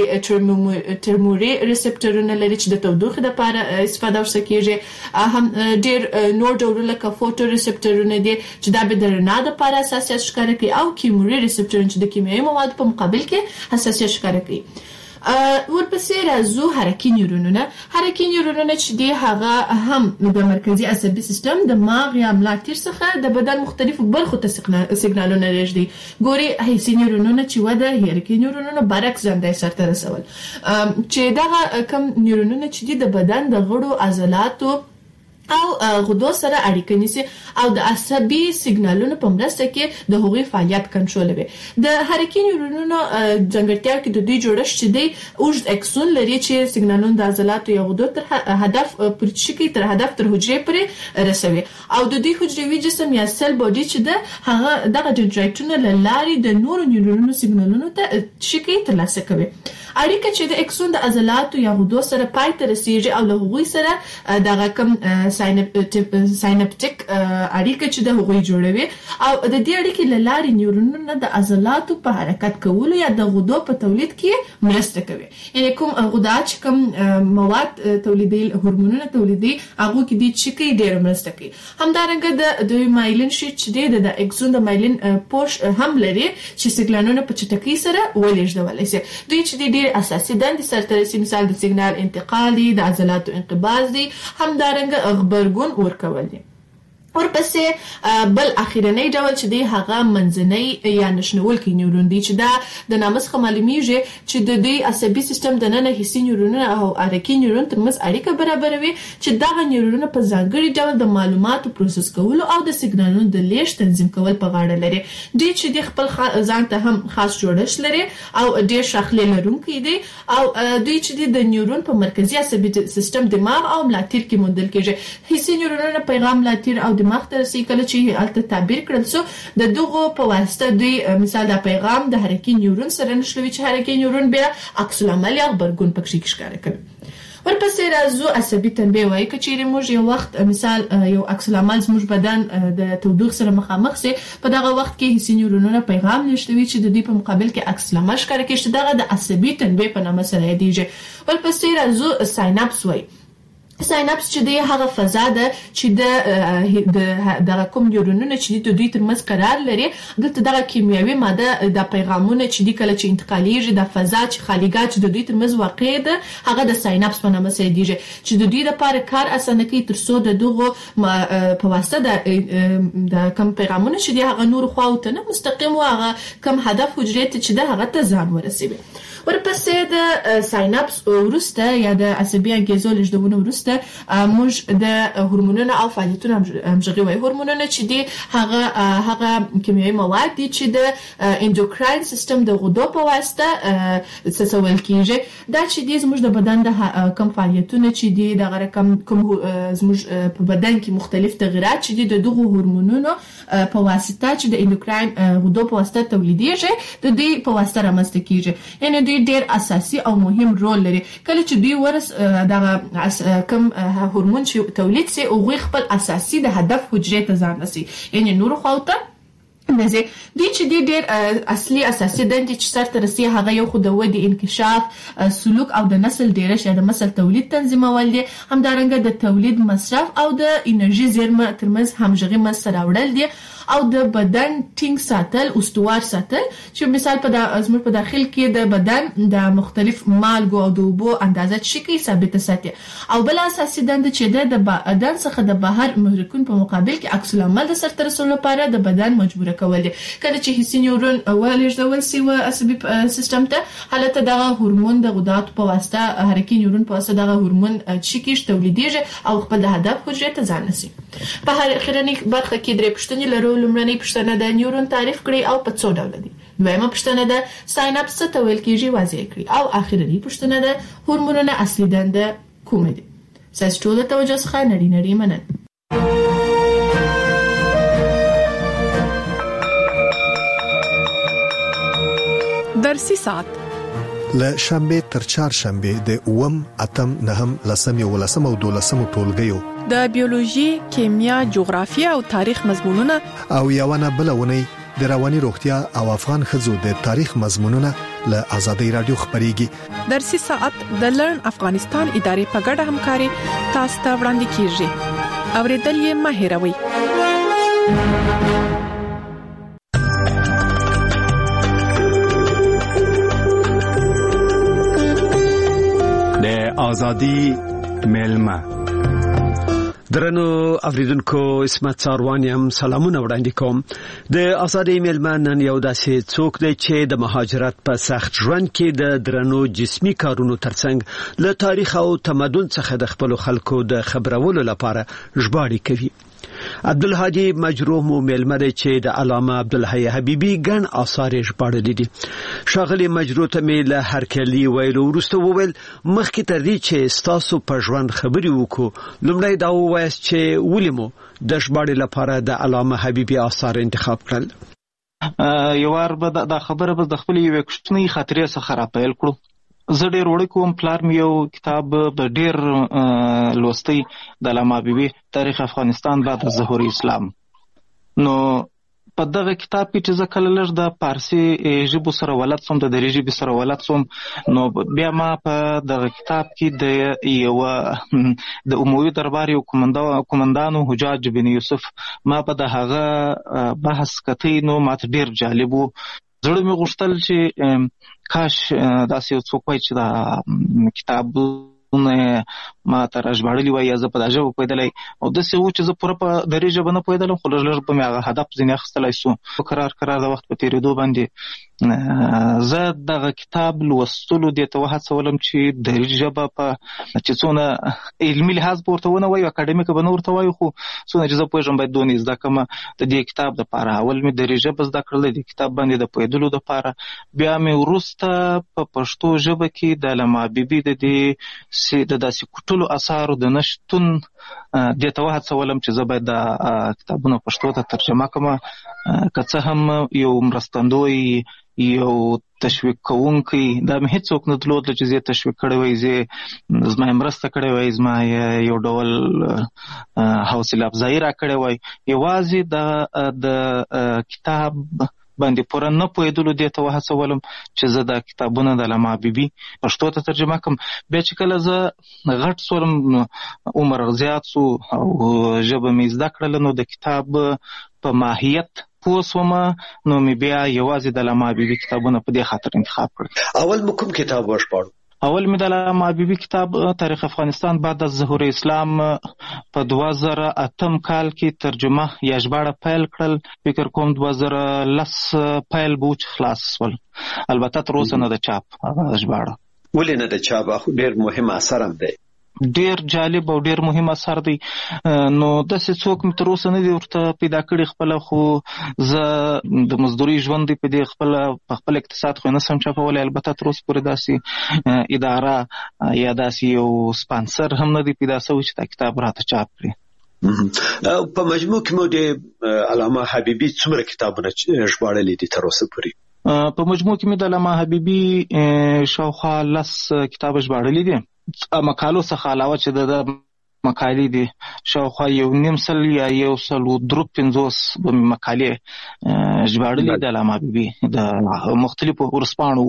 ترموري ریسپټورونه لري چې د تودوخې لپاره استفاده ورسره کېږي. هم ډېر نور ډولونه لکه فوټو ریسپټورونه دي چې دا به د رڼا دپاره حساسیت ښکاره کوي او کیموري ریسپټورونه چې د کیمیاوي موادو په مقابل کې حساسیت ښکاره کوي. ورپسې راځو حرکي نیورونونه. حرکي نیورونونه چې دي هغه هم د مرکزي عصبي سیستم، دماغ یا ملا تیر څخه د بدن مختلفو برخو ته سیګنالونه لیږدي. ګوري حسي نیورونونه چې و د حرکي نیورونونو برعکس ژوندی سرته رسول چې دغه کم نیورونونه چې دي د بدن د غړو عضلاتو او غدو سره اړیکه نیسي او د عصبي سیګنالونو په مرسته کې د هغوی فعالیت کنټرولوي. د حرکي نیورونونو ځانګړتیاو کې د دوی جوړښت چې دی اوږد اکسون لري چې سیګنالونه د عضلاتو یا غدو تر هدف پورې شي تر هدف تر حجرې پورې رسوي او د دوی حجروي جسم یا سل باډي چې ده هغه دغه دندرایټونه له لارې د نورو نیورونونو سیګنالونو ته شي ترلاسه کوي. اړیکه چې د اکسون د عضلاتو یا غدو سره پای ته رسیږي او له هغوی سره دغه کوم ساینپټیک اړیکه چې د هغوی جوړوي او د دې اړیکې له لارې نیورونونه د عضلاتو په حرکت کولو یا د غدو په تولید کې مرسته کوي. یعنې کوم غدا چې کوم مواد تولیدي، هورمونونه تولیدي، هغو کې دي چې کوي ډېره مرسته کوي. همدارنګه د دوی مایلین شیټ چې دی د اکسون د مایلین پوش هم لري چې سیګنالونه په چټکۍ سره ولېږدولی شي. دوی چې دی ډېر اساسي دندې سرته رسي، مثال د سیګنال انتقال دی، د عضلاتو انقباض دی، همدارنګه غبرګون ورکول دي. ورپسې بل اخیرنی ډول چې دی هغه منځنی یا نشنولکي نیورون دی چې دا د نامسخه معلومیږي چې د دې عصبي سیستم د ننه حسي نیورونونه او حرکي نیورون ترمنځ اړیکه برابروي چې دغه نیورونونه په ځانګړي ډول د معلوماتو پروسس کولو او د سیګنالونو د لیږد تنظیم کول په غاړه لري. دوی چې د خپل ځان ته هم خاص جوړښت لري او ډېر شاخلې لرونکي دي او دوی چې د نیورون په مرکزي عصبي سیستم دماغ او ملاتیر کې موندل کېږي. حسي نیورونونه پیغام ملاتیر او دماغ ته رسي کله چې الته تعبیر کړل سو د دغه په واسطه دوی مثال د پیغام د حرکي نیورون سره نشلوي چې حرکي نیورون بیا عکس العمل یا غبرګون پکې ښکاره کوي. ورپسې راځو عصبي تنبیه وایي چې چیرې موږ یو وخت مثال یو عکس العمل زموږ بدن د تودوخې سره مخامخ سي په دغه وخت کې حسي نیورونونه پیغام نشلوي چې د دې په مقابل کې عکس العمل ښکاره کوي چې دغه د عصبي تنبیه په نامه سره یادېږي. ورپسې راځو سایناپس وایي. سایناپس چې دی هغه فضا ده چې د دغه کوم نیورونونه چې د دوی ترمنځ قرار لري دلته دغه کیمیاوي ماده د پیغامونه چې د کله چې انتقالیږي د فضا چې خالیګات چې د دوی ترمنځ واقع ده هغه د سایناپس په نامه سره دیږي چې د دوی لپاره کار اسانه کوي ترڅو د دغه په واسطه د د کوم پیغامونه چې دی هغه نور خواو ته نه مستقیم او هغه کوم هدف حجرې ته چې د هغه ته ځان ورسوي. ورپسې د سایناپس وروسته یا د عصبي انګیزو لږدونه وروسته موږ د هورمونونو او فعالیتونو همغږي وایي. هورمونونه چې دي هغه هغه کیمیاوي مواد دي چې د اندوکراین سیستم د غدو په واسطه تسویل کیږي. دا چې دي زموږ د بدن د کوم فعالیتونه چې دي د رقم کوم زموږ په بدن کې مختلف تغیرات چې دي د دغه هورمونونو په واسطه چې د اندوکراین غدو په واسطه تولیدېږي د دې په واسطه رامنځته کیږي. یعنی دوی ډېر اساسي او مهم رول لري. کله چې دوی ورس دغه کوم هورمون چې تولید سي او غوي خپل اساسي د هدف حجرې ته ځان رسي یعنی نور خواته نزه دي چې دي ډېر اصلي اساسي دندې چې سره رسي هغه یو خو د ودی انکشاف سلوک او د نسل ډیرش یا د نسل تولید تنظیمول دي همدارنګه د تولید مصرف او د انرژي زیرمه ترمنځ همغږي مسره وړل دي او د بدن ټینګ ساتل استوار ساتل چې مثال په د ازمر په داخل کې د بدن د مختلف مالګو او د اوبو اندازه شي ثابت ساتي او بل اساسي دند چې د بدن څخه د بهر محرکون په مقابل کې عکس العمل د سرته رسول لپاره د بدن مجبور کول دي. کله چې حسي نیورون ولېږدول سي و عصبي سیستم ته حالت دغه هورمون د غدات په واسطه حرکي نیورون په واسطه دغه هورمون چې کیش تولیدېږي او خپل هدف حجرې ته ځان رسي. په هر اخرنی برخه کې درې پښتنې لرو. لومړنۍ پوښتنه د نیورون تعریف کړئ او په څو ډول دي. دویمه پوښتنه د سایناپس څه ته ویل کیږي واضح کړئ او اخرنۍ پوښتنه د هورمونونو اصلي دنده کومه دي. ستاسو ټول توجه څخه نړۍ نړۍ مننه. درسي ساعت له شنبه تر چهارشنبه د اوم اتم نهم لسم یو لسم او دولسم ټولګیو د بیولوژي، کیمیا، جغرافیه او تاریخ مضمونونه او یوونه بلونه د رواني روغتیا او افغان خزو د تاریخ مضمونونه له آزادۍ رادیو خبريږي. درسي ساعت د لرن افغانستان ادارې په ګډه همکاري تاسو ته وړاندې کیږي. اوریدل یې مه هېروئ. د ازادي ملما درنو اوریدونکو اسمت څاروانیم سلامونه وړاندې کوم. د ازادي ملما نن یو داسې څوک دی چې د مهاجرت په سخت ژوند کې د درنو جسمي کارونو ترڅنګ له تاریخ او تمدن څخه د خپل خلکو د خبرولو لپاره ژباړې کوي. عبدالهادي مجروح مو ملمره چې د علامه عبدالحی حبیبی ګڼ آثار ژباړلي دي. شاغلي مجروح ته مې له هرکلی ویلو وروسته وویل مخکې تر دې چې ستاسو په ژوند خبرې وکړو لومړی دا ووایاست چې ولې مو د ژباړې لپاره د علامه حبیبی آثار انتخاب کړل. یو وار به دا خبره به د خپل یو کوچنی خاطرې څخه راپیل کړو. زه ډېر وړوکی وم، پلار مې یو کتاب به ډېر لوستی د علامه حبیبي تاریخ افغانستان بعد از ظهور اسلام. نو په دغه کتاب کې چې زه کله لږ د فارسي ژبو سره ولد سوم، د دري ژبې سره ولد سوم، نو بیا ما په دغه کتاب کې د یو د اموي دربار یو کومندانو حجاج بن یوسف ما په د هغه بحث کتی نو ماته ډېر جالب و. زړه مې غوښتل چې کاش داسې یو څوک وای چې دا کتابونه ما ته راژباړلي وای یا زه په دا ژبه پوهېدلی او داسې و چې زه پوره په دري ژبه نه پوهېدلم خو لږ لږ به مې هغه هدف ځینې اخیستلی سو کرار کرار د وخت په تېرېدو باندې زه دغه کتاب لوستلو دې ته وهڅولم چې دري ژبه په چې څونه علمي لحاظ به ورته ونه وایو اکاډمیکه به نه ورته وایو خو څونه چې زه پوهېږم باید دونې زده کړمه د دې کتاب دپاره اول مې دري ژبه زده کړله دې کتاب باندې د پوهېدلو دپاره بیا مې وروسته په پښتو ژبه کې د علامه حبیبي د دې د داسې کوټلو اثارو د نه شتون دې ته وهڅولم چې زه باید دا کتابونه پښتو ته ترجمه کړم که څه هم یو مرستندوی یو تشویق کوونکی دا مې هېڅوک نه درلود چې زه تشویق کړی وای زه زما یې مرسته کړې وای زما یو ډول حوصله افزایي راکړې وای یوازې د کتاب باندې پوره نه پوهېدلو دې ته وهڅولم چې زه دا کتابونه د علامه حبیبي پښتو ته ترجمه کړم. بیا چې کله زه غټ سولم عمر زیات سو او ژبه مې زده کړله نو د کتاب په ماهیت پوه سومه نو مې بیا یوازې د علامه حبیبي کتابونه په دې خاطر انتخاب کړل. اول مو کوم کتاب وژباړو؟ اول مې د علامه حبیبي کتاب تاریخ افغانستان بعد از ظهور اسلام په دوه زره اتم کال کې ترجمه یا ژباړه پیل کړل. فکر کوم دوه زره لس پیل به چې خلاص شول. البته تر اوسه نه د چاپ هغه ژباړه. ولې نه د چاپ؟ خو ډېر مهم اثر هم دی. ډیر جالب او ډیر مهم اثر دی. نو داسې څوک مې تر اوسه نه دي ورته پیدا کړي خپله خو زه د مزدوري ژوند دی په دې خپله په خپل اقتصاد خو نه سم چاپولی. البته تر اوسه پورې داسې اداره یا داسې یو سپانسر هم نه دی پیدا شوی چې دا کتاب راته چاپ کړي. په مجموع کې مو د علامه حبیبي څومره کتابونه ژباړلي دي تر اوسه پورې؟ په مجموع کې مې د علامه حبیبي شاوخوا لس کتابه ژباړلي دي. مقالو څخه علاوه چې د مقالې دي شاوخوا یو نیم سل یا یو سل و درو پنځوس مقالې ژباړلي د علامه حبیبي د مختلفو ورځپاڼو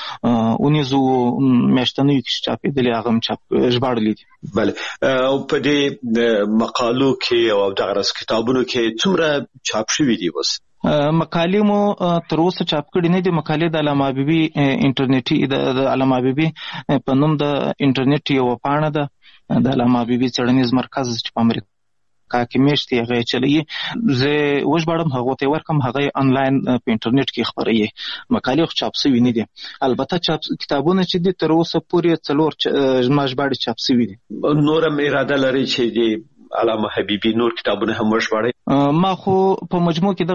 اونیزو میاشتنیو کې چاپېدلي هغه هم چاپ ژباړلي دي. بله. او په دې مقالو کې او دغه راز کتابونو کې څومره چاپ شوي دي اوس؟ مقالې مو تر اوسه چاپ کړي نه دي. مقالې د علامه حبیبي انټرنیټي د علامه حبیبي په نوم د انټرنیټ یوه پاڼه ده د علامه حبیبي څېړنیز مرکز چې په امریکا کې میشت دی هغه یې چلوي. زه وژباړم هغو ته یې ورکړم هغه یې انلاین په انټرنیټ کې خپروي. مقالې خو چاپ شوي نه دي. البته چاپ کتابونه چې دي تر اوسه پورې څلور زما ژباړې چاپ شوي دي. نور هم اراده لري چې د علامه حبیبي نور کتابونه هم وژباړئ؟ ما خو په مجموع کې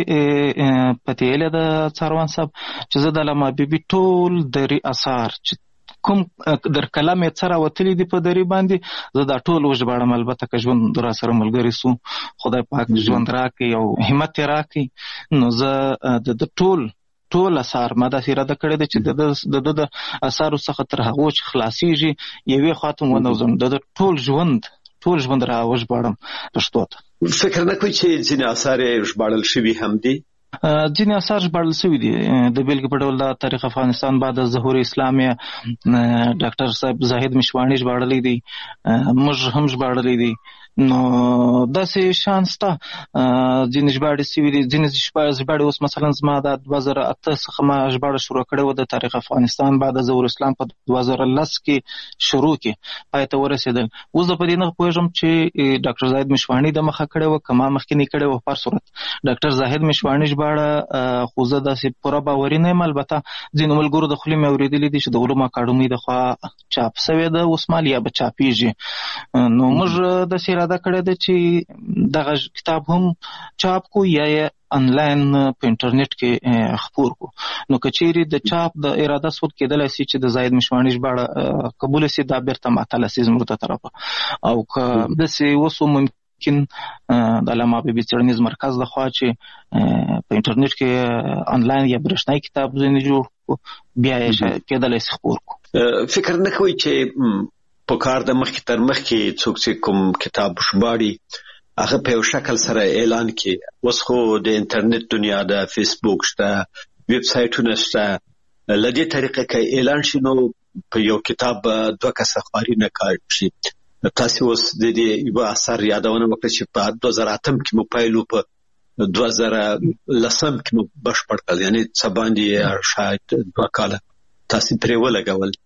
دغسې پتې ایله ده څاروان صاحب چې زه د علامه حبیبي ټول دري اثار چې کوم در کلم یې څه راوتلي دي په دري باندې زه دا ټول وژباړم. البته که ژوند راسره ملګري سو خدای پاک ژوند راکړي او همت یې راکړي نو زه د ټول ټول اثار ما داسې اراده کړې ده چې د ده د اثارو څخه تر هغو چې خلاصېږي یوې خوا ته ونه وځم د ده ټول ژوند ټول ژوند را وژباړم پښتو ته. فکر نه کوئ چې ځینې اثار یې ژباړل شوي هم دي؟ ځینې اثار ژباړل شوي دي. د بېلګې په ډول د تاریخ افغانستان بعد از ظهور اسلام یې ډاکټر صاحب زاهد مشواڼي ژباړلی دی. موږ هم ژباړلی دی. نو داسې شان شته. ځینې ژباړې شوي دي. ځینې ژباړې اوس مثلا زما د دوه زره اته څخه ما ژباړه شروع کړې وه د تاریخ افغانستان بعد از ظهور اسلام په دوه زره لس کې شروع کې پای ته ورسېدل. اوس زه په دې نه پوهېږم چې ډاکټر زاهد مشواڼي د مخه کړې وه که ما مخکې کړې وه. په هر صورت ډاکټر زاهد مشواڼي ژباړه خو زه داسې پوره باوري نه یم. البته ځینو ملګرو د خولې مې اورېدلي دي چې د علومو اکاډمۍ د خوا چاپ شوې ده اوس مال یا به چاپېږي. نو موږ داسې اراده کړې ده چې دغه کتاب هم چاپ کو یا یې انلاین په انټرنیټ کې خپور کو. نو که چیرې د چاپ د اراده صورت کېدلی سي چې د زاهد مشواڼي ژباړه قبوله سي دا بیرته معطله سي زموږ ته طرفه او که داسې اوس ممکن د علامه حبیبي څېړنیز مرکز لخوا چې په انټرنیټ کې انلاین یا برېښنایي کتاب ځینې جوړ کو بیا یې کېدلی سي خپور کو. فکر نه کوئ چې په کار د مخکې تر مخکې څوک چې کوم کتاب ژباړي هغه په یو شکل سره اعلان کړي؟ اوس خو د انټرنیټ دنیا د فیسبوک شته، ویب سایټونه شته. له دې طریقې که اعلان شي نو په یو کتاب دوه کسه خواري نه کار شي. تاسو اوس د دې یو اثر یادونه وکړه چې په دوه زره اتم کې مو پیلو په دوه زره لسم کې مو بشپړ کړ، یعنی څه باندې شاید دوه کاله تاسو پرې ولګول.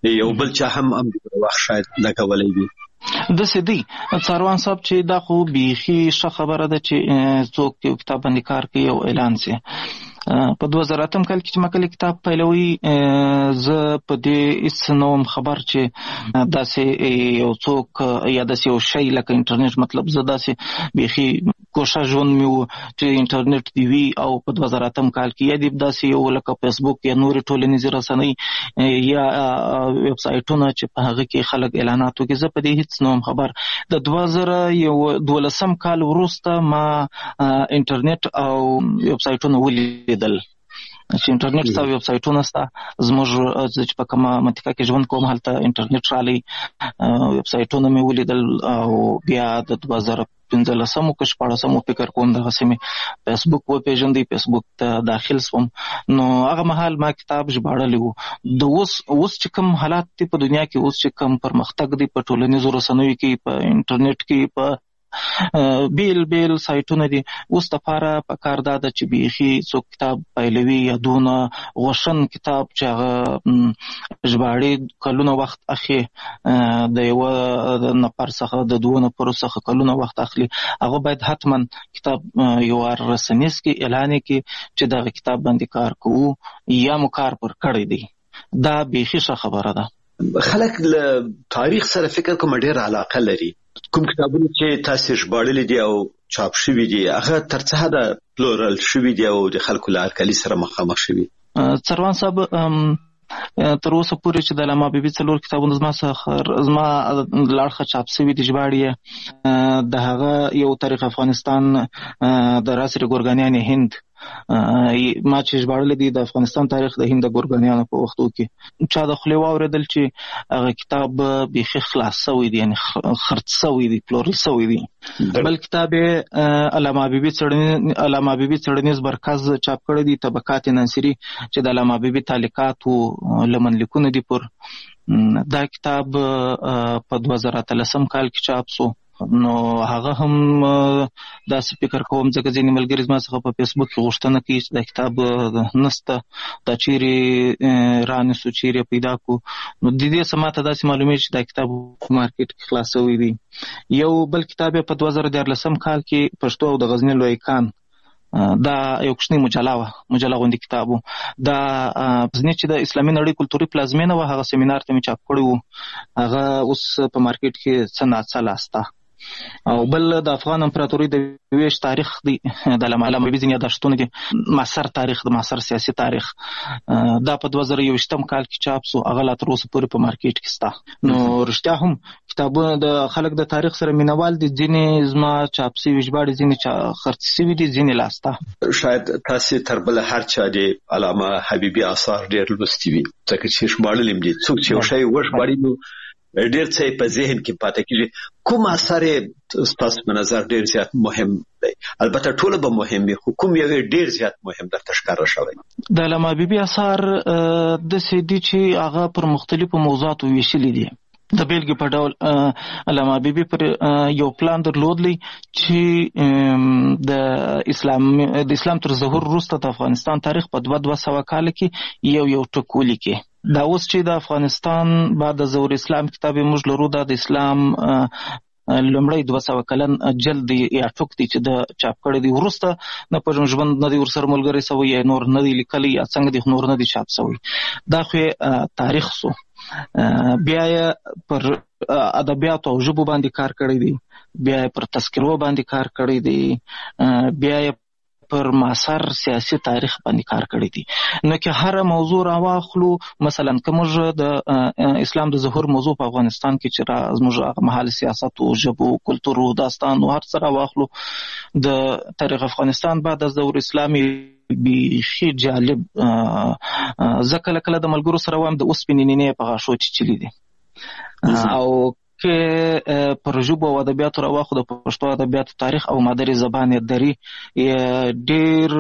یو بل چا هم هم د وخت شاید لګولې وي د سدي څاروان صاحب چې دا خو بيخي ښه خبره ده چې څوک یو کتاب باندې کار کوي او اعلان سي. په دوه زره اتم کال کې چې مکل کتاب پیلوي زه په دې هیڅ نوم خبر چې داسې یو څوک یا داسې یو شی لکه انټرنیټ مطلب زه داسې بيخي کوشش ژوند مې و چې انټرنیټ دی وي او په دوه زره اتم کال کې یا دې داسې یو لکه فیسبوک یا نورې ټولنیزې رسنۍ یا ویب سایټونه چې په هغه کې خلک اعلانات وکړي زه په دې هیڅ نوم خبر. د دوه زره یو دولسم کال وروسته ما انټرنیټ او ویب سایټونه ولیدل چې انټرنیټ ستا ویب سایټونه ستا زموږ چې په کومه منطقه کې ژوند کوم هلته انټرنیټ رالی ویب سایټونه مې ولیدل او بیا د دوه زره پنځلسمو که شپاړسمو فکر کوم دغسې مې فیسبوک وپېژندی فیسبوک ته داخل سوم نو هغه مهال ما کتاب ژباړلی و. د اوس اوس چې کوم حالات دي په دنیا کې اوس چې کوم پرمختګ دی په ټولنیزو رسنیو کې په انټرنیټ کې په بیل بیل سایټونه دي اوس دپاره په کار دا ده چې بیخي څوک کتاب پیلوي یا دونه غوښن کتاب چې هغه ژباړي کلونه وخت اخلي د یوه نفر څخه د دوه نفرو څخه کلونه وخت اخلي هغه باید حتما کتاب یوه رسنیز کې اعلان کړي چې دغه کتاب باندې کار کوو یا مو کار پر کړی دی دا بیخي ښه خبره ده. خلک له تاریخ سره فکر کوم ډېر علاقه لري کوم کتابونه چې تاسو ژباړلي دي او چاپ شوي دي هغه تر څه حده پلورل شوي دي او د خلکو له هرکلي سره مخامخ شوي. څاروان صاحب تر اوسه پورې چې د علامه حبیبي څلور کتابونه زما څخه زما له اړخه چاپ شوي دي ژباړي د هغه یو تاریخ افغانستان د راسر ګورګانیان هند ما چې ژباړلی دی د افغانستان تاریخ د هند د ګورګانیانو په وختو کې چا د خولې واورېدل چې هغه کتاب بیخي خلاص شوی دی یعنې خرڅ شوی دی پلورل شوی دی. بل کتاب یې علامه حبیبي څېړنیز علامه حبیبي څېړنیز مرکز چاپ کړی دی طبقات ناصري چې د علامه حبیبي تعلیقاتو لمنلیکونه دي پر دا کتاب په دوه زره اتلسم کال کې چاپ سو نو هغه هم داسې فکر کوم ځکه ځینې ملګري زما څخه په فیسبوک کې غوښتنه کوي چې دا کتاب نسته دا چیرې رانیسو چیرې پیدا کړو نو د دې څه ماته داسې معلومېږي چې دا کتاب په مارکیټ کې خلاص شوی دی. یو بل کتاب یې په دوه زره دیارلسم کال کې پښتو او د غزني لوی کان دا یو کوچنی مجله وه مجله غوندې کتاب و دا غزني چې د اسلامي نړۍ کلتوري پلازمینه وه هغه سیمینار ته مې چاپ کړی و هغه اوس په مارکیټ کې څه ناڅه لاسته او بل د افغان امپراتورۍ د ویش تاریخ دی د علامه حبیبي ځینې یادښتونه دي معاصر تاریخ د معاصر سیاسي تاریخ دا په دوه زره یوویشتم کال کې چاپ سو هغه لا تر اوسه پورې په مارکیټ کې شته. نو رښتیا هم کتابونه د خلک د تاریخ سره مینوال دي ځینې زما چاپ شوي ژباړې ځینې خرڅ شوي دي ځینې لاسته. شاید تاسو تر بل هر چا د علامه حبیبي آثار ډېر لوستي وي ځکه چې ژباړل هم دي څوک چې یو شی وژباړي نو ډېر څه په ذهن کې پاتې کېږي. کوم اثر ستاسو په نظر ډېر زیات مهم دی؟ البته ټول به مهم وي خو کوم یو ډېر زیات مهم درته ښکاره شوی؟ د علامه حبیبي اثار داسې دي چې هغه پر مختلفو موضوعاتو ویشلي دي. د بیلګې په ډول علامه حبیبي پر یو پلان درلودلی چې د اسلام د اسلام تر ظهور وروسته د افغانستان تاریخ په دوه دوه سوه کال کې یو یو ټک ولیکي. دا اوس چې د افغانستان بعد د ظهور اسلام کتاب موږ لرو دا د اسلام لومړی دوه سوه کلن جلد یا ټوک دی چې د چاپ کړی دی وروسته نه پوهېږم ژوند نه دی ورسره ملګری شوی یا نور نه دی لیکلی یا څنګه دی نور نه دی چاپ شوی دا خو تاریخ سو. بیا یې پر ادبیاتو او ژبو باندې کار کړی دی بیا یې پر تذکرو باندې کار کړی دی بیا یې پر معاصر سیاسي تاریخ باندې کار کړی دی. نو که هر موضوع راواخلو مثلا که موږ د اسلام د ظهور موضوع په افغانستان کې چې را زموږ هغه مهال سیاست او ژبو کلتور او داستان او هر څه راواخلو د تاریخ افغانستان بعد از ظهور اسلامي بیخي جالب زه کله کله د ملګرو سره وایم د اوسپنې نینې په غاښو چیچلي دي او که پر ژبو او ادبیاتو راواخلو د پښتو ادبیاتو تاریخ او مادري زبان دري ډېر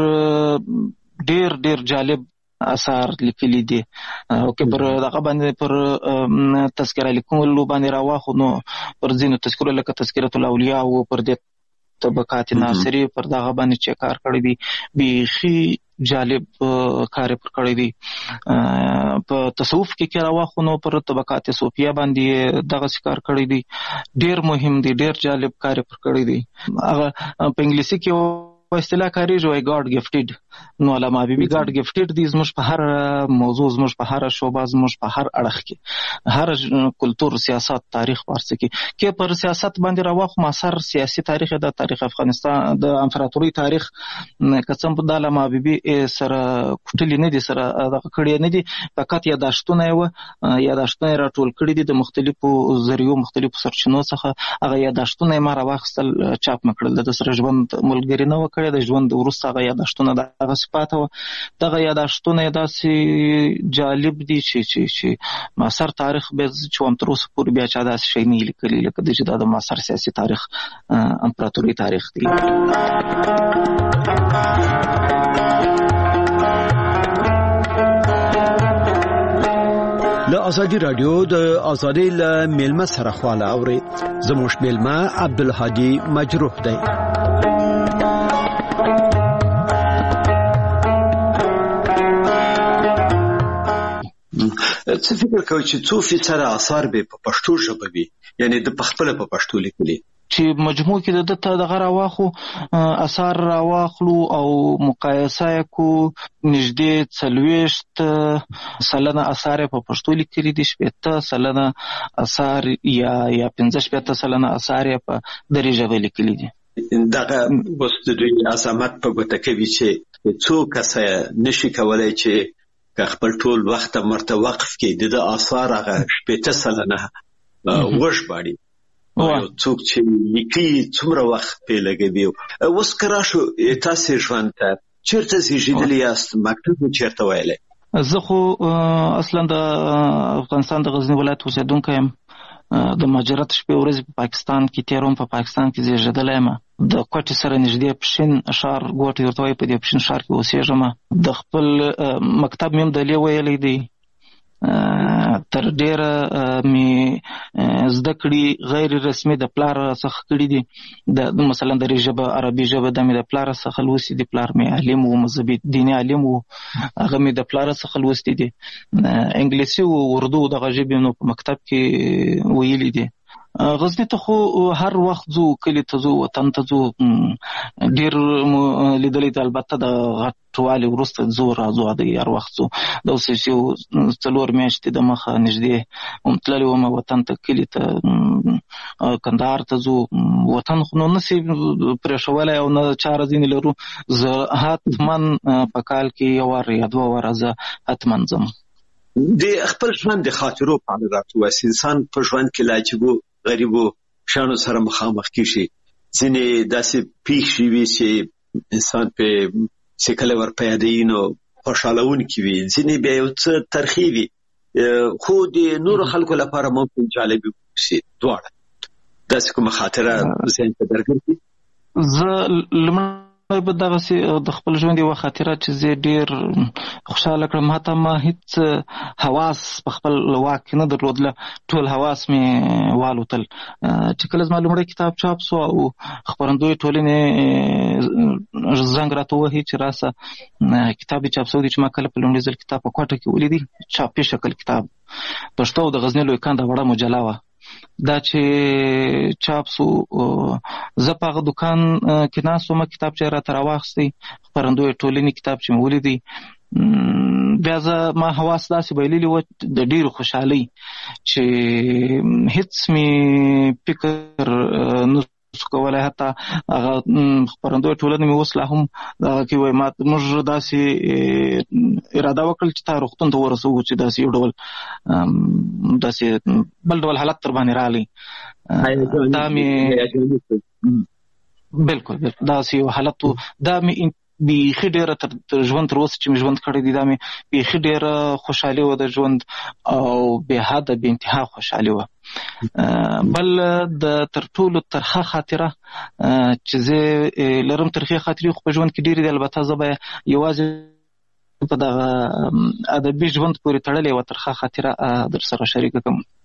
ډېر ډېر جالب اثار لیکلي دي او که پر دغه باندې پر تذکره لیکلو باندې راواخلو نو پر ځینو تذکرو لکه تذکرة الاولیاء او پر دې طبقات ناصري پر دغه باندې چې کار کړی دی بیخي جالب کار پر کړی دی. په تصوف کې کې راوخو نو پر طبقات صوفیه باندې دغه کار کړی دی. ډیر مهم دی، ډیر جالب کار پر کړی دی. هغه په انګلیسي کې په اصطلاح کاریږي وای ګاډ گفټډ. نو علامه حبیبي ګاډ گفټډ دی زموږ په هر موضوع، زموږ په هر شوبه، زموږ په هر اړخ کې، هر کلتور، سیاست، تاریخ ورڅ کې کې پر سیاست باندې راوخو مسار سیاسي تاریخ د تاریخ افغانستان د امپراتوري تاریخ کڅم په علامه حبیبي سره کوټلی نه دي، سره دغه کړی نه دي، فقط یاداشتونه و یاداشتونه راټول کړی دي د مختلفو ذریعو، مختلفو سرچینو څخه. هغه یاداشتونه ما راوخستل چاپ مکړل. د سره ژوند ملګری نه وکړ، د ژوند وروسته هغه یاداشتونه دغه صفات و. دغه یاداشتونه داسې جالب دي چې چې چې معاصر تاریخ به چې هم تر اوسه پورې بیا چا داسې شی نه لیکلي لکه د چې دا د معاصر سیاسي تاریخ امپراتوري تاریخ دی. له ازادي رادیو د ازادي له میلمه سره خواله اوري. زموږ میلمه عبدالهادي مجروح دی. څه فکر کوي چې څو فیصده آثار به په پښتو ژبه وي، یعنی د پخپله په پښتو لیکلي؟ چې مجموع کې د دته دغه راواخو آثار راواخلو او مقایسه کو نږدې څلوېښت سلنه آثار په پښتو لیکلي دي، شپېته سلنه آثار یا یا پنځه شپېته سلنه آثار په دري ژبه لیکلي دي. دغه اوس د دوی عظمت په ګوته کوي چې څو کسه نشي کولای چې که خپل ټول وخت مرته وقف کې د آثار هغه شپېته سلنه وژباړي. یو څوک چې لیکي څومره وخت پې لګوي. اوس که راشو تاسې ژوند ته چېرته زیږېدلي یاست؟ مکتب چېرته ویلی؟ زه خو اصلا د افغانستان د غزني ولایت اوسېدونکی یم. د مهاجرت شپې ورځې په پاکستان کې تېروم. په پاکستان کې زیږېدلی یم. د کوټې سره نږدې پښین ښار ګوټ یې ورته وایي، په دې پښین ښار کې اوسېږم. د خپل مکتب مې هم دلې ویلی دی. تر ډېره مې زده کړي غیر رسمي د پلار څخه کړي دي. د مثلا دري ژبه، عربي ژبه د مې د پلار څخه لوستي دي. پلار مې عالم و، مذهبي دیني عالم و، هغه مې د پلار څخه لوستي دي. انګلیسي او اردو دغه ژبې نو په مکتب کې ویلي دي. غزني ته خو هر وخت ځو، کلي ته ځو، وطن ته ځو. ډېر لیدلی دی، البته د غټوالي وروسته ځو راځو دی، هر وخت ځو. د اوس یو څلور میاشتې د مخه نږدې تللی وم وطن ته، کلي ته، کندهار ته ځو. وطن خو نو نسي پرېښولی او نه چاره ځینې لرو. زه حتمن په کال کې یو وار یا دوه واره زه حتمن ځم. د خپل ژوند د خاطرو په اړه راته وایي. انسان په ژوند کې له عجیبو غریبو شیانو سره مخامخ کېږي. ځینې داسې پېښې وي چې انسان پې چې کله ور په یادوي نو خوشحالونکي وي، ځینې بیا یو څه ترخې وي، خو د نورو خلکو لپاره ممکن جالبې اوسي. دواړه داسې کومه خاطره ذهن ته درګرځي؟ زه لومړی به دغسې د خپل ژوند یوه خاطره چې زه ډېر خوشحاله کړم. حتی ما هېڅ حواس په خپل واک کې نه درلودله، ټول حواس مې والوتل. چې کله زما لومړی کتاب چاپ سو او خپرندوی ټولنې زنګ راته ووهي چې راسه کتاب یې چاپ سوی دی، چې ما کله په لومړي ځل کتاب په کوټه کې ولیدی، چاپي شکل کتاب، پښتو د غزني لوی کنده وړه مجله وه. دا چې چاپ سو زه په هغه دوکان کې ناست وم، کتاب چې راته راواخیستی، خپرندوی ټولنې کتاب چې مې ولیدی، بیا زه ما حواس داسې بایللي وه د ډېرې خوشحالۍ چې هېڅ مې فکر نه سو کولی. حتی هغه خپرندوی ټولنه مې اوس لا هم هغه کې وایي ما موږ داسې اراده وکړل چې تا روغتون ته ورسوو چې داسې یو ډول داسې بل ډول حالت تر باندې راغلی. دا مې بلکل داسې یو حالت و. دا مې بیخي ډېره تر ژوند تر اوسه چې مې ژوند کړی دی دا مې بیخي ډېره خوشحالي وه د ژوند او بې حده بې انتها خوشحالي وه. بل د تر ټولو ترخه خاطره چې زه لرم، ترخې خاطرې خو په ژوند کې ډېرې دي، البته زه به یوازې په دغه ادبي ژوند پورې تړلې یوه ترخه خاطره در سره شریکه کړم.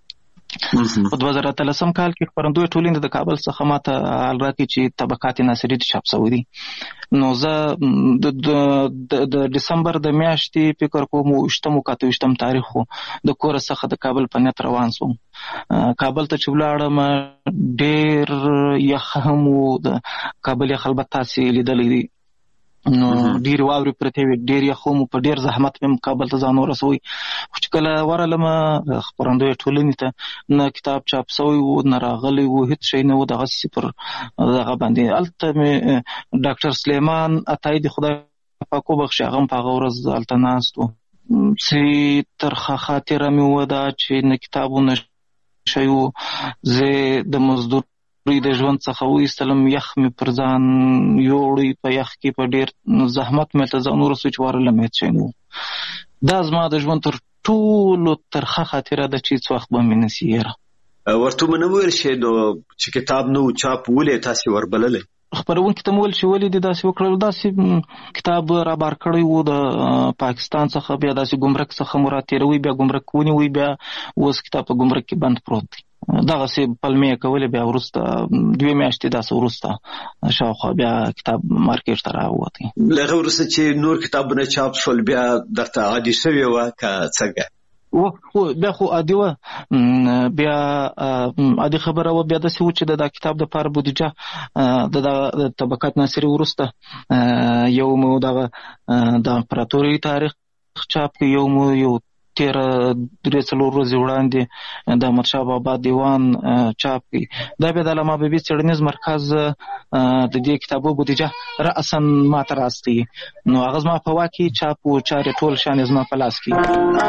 په دوه زره اتلسم کال کې خپرندوی ټولنې د کابل څخه ماته حال راکړي چې طبقات ناصري چاپ شوی دي. نو زه د دسمبر د میاشتې فکر کوم اوویشتم او اته ویشتم تاریخ د کور څخه د کابل په نیت روان شوم. کابل ته چې ولاړم ډېر یخ هم و، د کابل یخ البته تاسې لیدلی دی، نو ډېرې واورې پرتې وې، ډېر یخ هم په ډېر زحمت مې کابل ته ځان ورسوی. خو چې کله ورغلم خپرندوی ټولنې ته، نه کتاب چاپ شوی و نه راغلی و، هېڅ شی نه و، دغسې پر دغه باندې. هلته مې ډاکټر سلیمان عطایي د خدای پاک وبخښي، هغه هم په هغه ورځ هلته ناست و. چې ترخه خاطره مې وده چې نه کتاب و نه شی و. زه د مزدور د ژوند څخه وایستلم، یخ مې پر ځان یوړی، په یخ کې په ډېر زحمت مې ته ځان ورسوی چې ورغلم هېڅ شی نه و. دا زما د ژوند تر ټولو ترخه خاطره ده چې هېڅ وخت به مې نسي هېره. ورته مو نه ویل شي نو چې کتاب نه و چاپ ولې تاسې وربللی؟ خپرونکي ته مو ویل چې ولې دې داسې وکړل؟ داسې کتاب رابار کړی و د پاکستان څخه، بیا داسې ګمرک څخه مو راتېروي، بیا ګمرک ونیوي، بیا اوس کتاب په ګمرک کې بند پروت دی. دغسې پلمې یې کولې. بیا وروسته دوې میاشتې داسې وروسته شاوخوا بیا کتاب مارکېټ ته راووتی. له هغه وروسته چې نور کتابونه چاپ شول بیا درته عادي شوې وه که څنګه؟ و بیا خو عادي وه، بیا عادي خبره وه. بیا داسې و چې د دا کتاب دپاره بودیجه د دغه طبقات ناصري وروسته یو مو دغه د امپراتورۍ تاریخ چاپ کړي، یو مو یو تېره درې څلور ورځې وړاندې د احمدشاه بابا دیوان چاپ کړي. دا بیا د علامه حبیبي څېړنیز مرکز د دې کتابو بودیجه رأساً ما ته راستي، نو هغه زما په واک کې چاپ و چارې ټول شیان زما په لاس کې.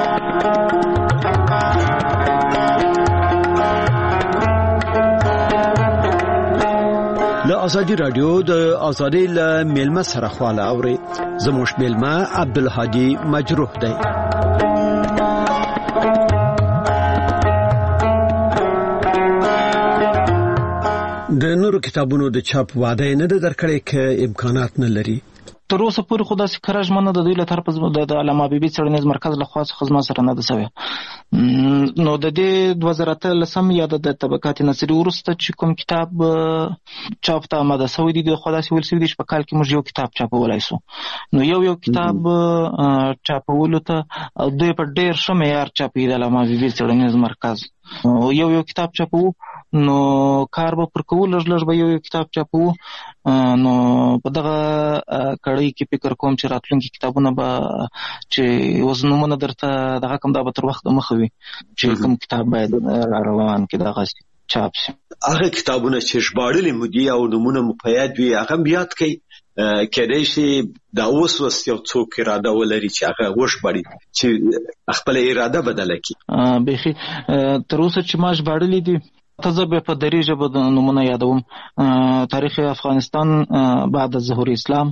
له ازادي رادیو د ازادۍ له میلمه سره خواله اوري. زموږ میلمه عبدالهادي مجروح دی. د نورو کتابونو د چاپ وعده نه ده درکړې که امکانات نه لري؟ تر اوسه پورې خو داسې کره ژمنه د دوی له طرفه د علامه حبیبي څېړنیز مرکز له خوا څخه زما سره نه ده سوې. نو د دې دوه زره اتلسم یا د طبقات ناصري وروسته چې کوم کتاب چاپ ته آماده سوی دی، خو داسې ویل سوي دي چې په کال کې موږ یو کتاب چاپولی سو. نو یو یو کتاب چاپولو ته دوی په ډېر ښه معیار چاپوي د علامه حبیبي څېړنیز مرکز. یو یو کتاب چاپو، نو کار به پر کوو، لږ لږ به یو یو کتاب چاپو. نو په دغه کړۍ کې فکر کوم چې راتلونکي کتابونه به چې اوس نومونه درته دغه کوم دا به تر وخت مخه وي چې کوم کتاب باید را روان کړي دغسې چاپ شي. هغه کتابونه چې ژباړلي مو دي او نومونه مو په یاد وي هغه هم یاد کړئ. کېدای شي دا اوس اوس یو څوک اراده ولري چې هغه وژباړي، چې خپله اراده بدله کړي. بیخي تر اوسه چې ما ژباړلي دي ته زه بیا په دري ژبه د نومونه یادوم. تاریخ افغانستان بعد ظهور اسلام،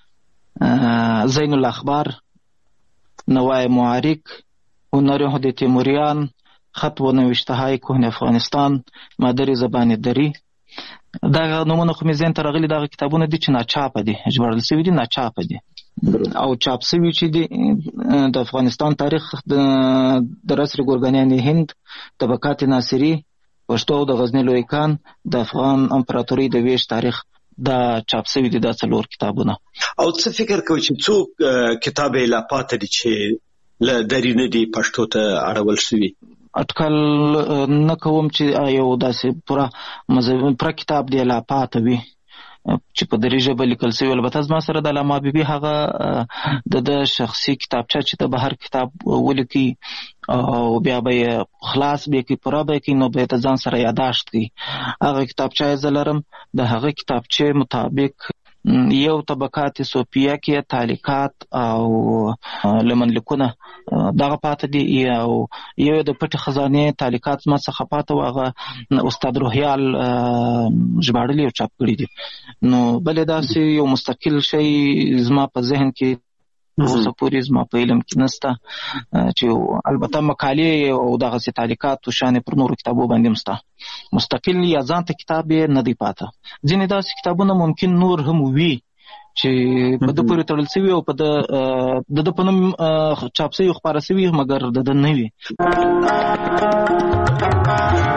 زین الاخبار، نوای معارک، هنر هد تیموریان، خط و نوشته های کهن افغانستان، مادری زبان دری. دا نومونه خو مې ذهن ته راغلي. دغه کتابونه دي چې ناچاپه دي، ژباړل سوي دي، ناچاپه دي. او چاپ سوي چې دي د افغانستان تاریخ، د رسر ګورګانیان هند، طبقات ناصري، پښتو او د غزني لوی کان، د افغان امپراتورۍ د ویش تاریخ، دا چاپ سوي دي دا څلور کتابونه. او څه فکر کوي چې څوک کتاب یې لا پاته دي چې له دري نه دي پښتو ته اړول شوي؟ اټکل نه کوم چې یو داسې پوره مذهبي پوره کتاب دی لا پاته وي چې په دري ژبه لیکل شوی. البته زما سره د علامه حبیبي هغه د شخصي کتابچه چې د بهر کتاب ولیکي او بیا به یې خلاص به کړي، پوره به یې کړي، نو به یې د ځان سره یاداشت کړي. هغه کتابچه یې زه لرم. د هغه کتابچې مطابق یو طبقات صوفیه کې تعلیقات او لمنلیکونه دغه پاته دي، او یو د پټې خزانې تعلیقات زما څخه پاته و، هغه استاد روحیال ژباړلي او چاپ کړي دي. نو بلې داسې یو مستقل شی زما په ذهن کې اوسه پورې زما په علم کې نسته، چې البته مقالې او دغسې تعلیقات و شانې پر نورو کتابو باندې هم شته. مستقل یا ځان ته کتاب یې نه دی پاته. ځینې داسې کتابونه ممکن نور هم وي چې په ده پورې تړل سوي او په ده د ده په نوم چاپ سوي خپاره سوي مګر د ده نه وي.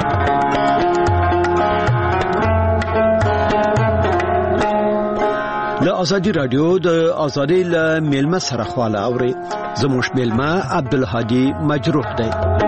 ازادي رادیو د ازادي له میلمه سره خواله اوري زموږ میلمه عبدالهادي مجروح دی.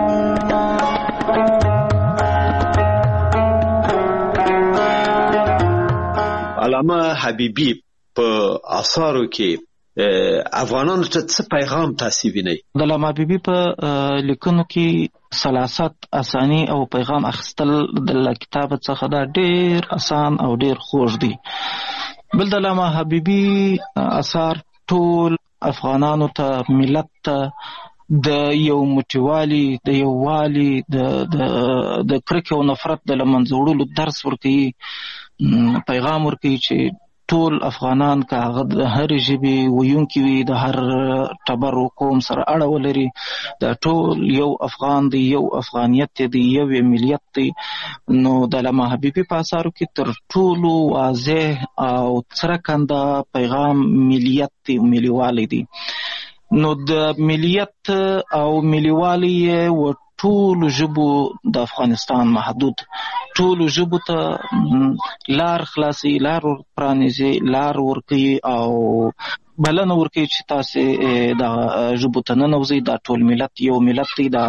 علامه حبیبی په آثارو کې افغانانو ته څه پیغام تاسو وینئ؟ د علامه حبیبی په لیکنو کې سلاست اسانی او پیغام اخستل د کتاب څخه دا ډیر آسان او ډیر خوږ دي. بل د علامه حبیبی اثار ټول افغانانو ته، ملت ته د یو موټیوالي، د یو والی، د د د کرکې او نفرت د لمنځه وړلو درس ورکوي، پیغام ورکوي چې ټول افغانان که هغه د هرې ژبې ویونکي وي، د هر ټبر و قوم سره اړه ولري، د ټول یو افغان دی، یو افغانیت دی، یو ملیت دی. نو د علامه حبیبي په اثارو کې تر ټولو واضح او څرګنده پیغام ملیت دی، ملیوالی دی. نو د ملیت او ملیوالی و ټولو ژبو د افغانستان محدود، ټولو ژبو ته لار خلاصي، لار پرانیزي، لار ورکوي او بلنه ورکوي چې تاسې د ژبو ته ننوځئ. دا ټول ملت یو ملت دی، دا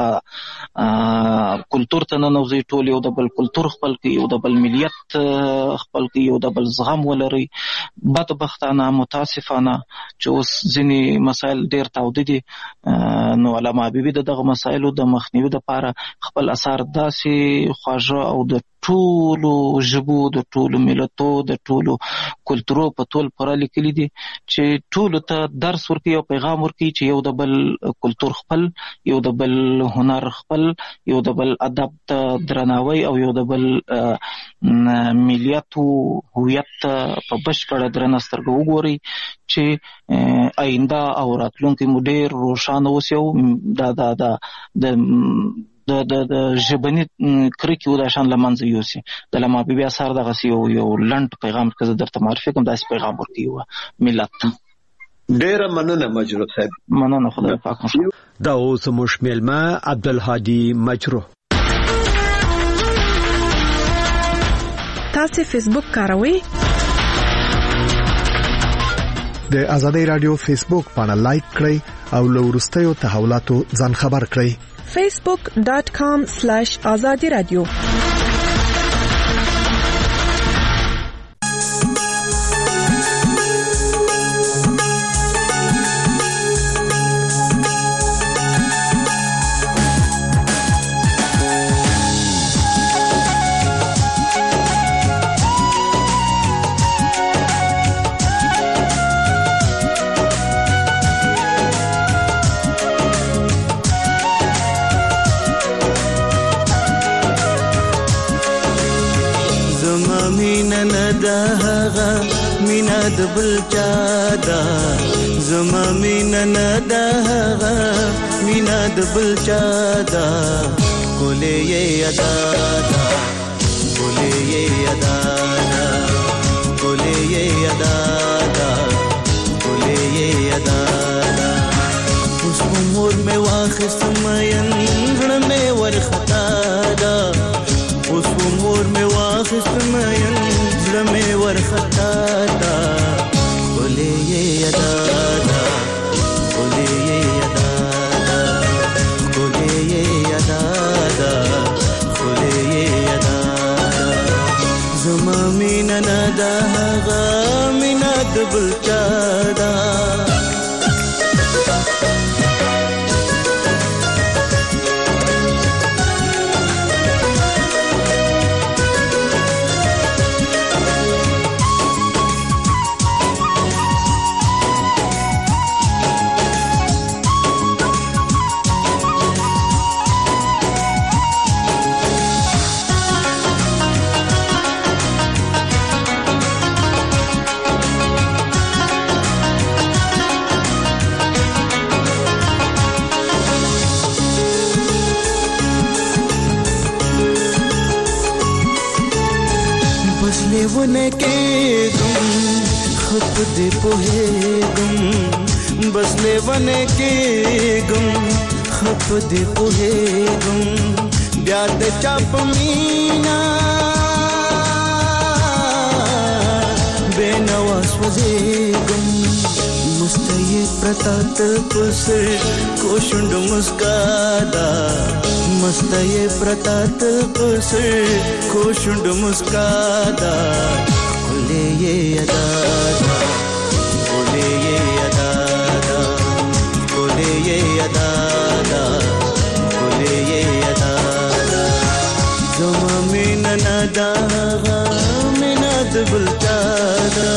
کلتور ته ننوځئ، ټول یو د بل کلتور خپل کړئ، یو د بل ملیت خپل کړئ، یو د بل زغم ولرئ. بدبختانه متاسفانه چې اوس ځینې مسایل ډېر تاوده دي، نو علامه حبیبي د دغه مسایلو د مخنیوي دپاره خپل اثار داسې خواږه او د ټولو ژبو، د ټولو ملتو، د ټولو کلتورو په ټول پوره لیکلي دي چې ټولو ته درس ورکوي او پیغام ورکوي چې یو د بل کلتور خپل، یو د بل هنر خپل، یو د بل ادب ته درناوی او یو د بل ملیت او هویت ته په بشپړه درنه سترګه وګورئ چې آینده او راتلونکی مو ډېر روښانه اوسي او دا دا دا د د د د ژبني کرکې و دا شان له منځه یوسي. د علامه حبیبي اثار دغسې یو یو لنډ پیغام که زه درته معرفي کړم، داسې پیغام ورکوي ملت ته. ډېره مننه مجروح صاحب. مننه، خدای پاک مو ښه. دا اوس زموږ میلمه عبدالهادي مجروح. تاسو فیسبوک کاروئ؟ د ازادي رادیو فیسبوک پاڼه لایک کړئ او له وروستیو تحولاتو ځان خبر کړئ. facebook dot com slash azadi radio. مینا د بل چا دا زما مینا نه دا مینا د بل چا دا ګلې یې ادا دا ګلې یې ادا دا ګلې یې ادا دا ګلې یې ادا دا اوس عمر مې واخست مېن غړ مې ورختا دا اوس عمر مې واخست مېن غړ مې ورختا دا ګلې یې ادا دا ګلې یې ادا دا ګلې یې ادا دا ګلې یې ادا زما مینا نه دا غا مینا د بل چا دا ونه کې ګم خپ دې په ګم بس له ونه کې ګم خپ دې په ګم بیا د چاپ مینا بینوا سوځېږم مستې پرتا تل پسر کوشند مسکا دا مستې پرتا تل پسر کوشند مسکا دا کولې یې ادا دا کولې یې ادا دا کولې یې ادا دا کولې یې ادا دا زما مینا ندا مینا د بلچا دا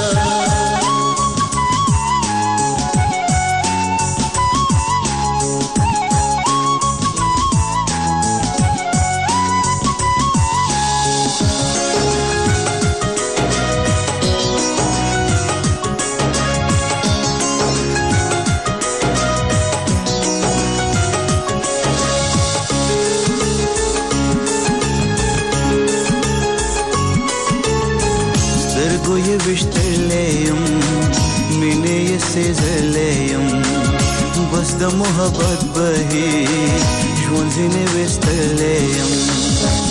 سترګو یې وشتلې یم مینې یې سېزلې یم بس د محبت بهي ژوند ځینې وستلې یم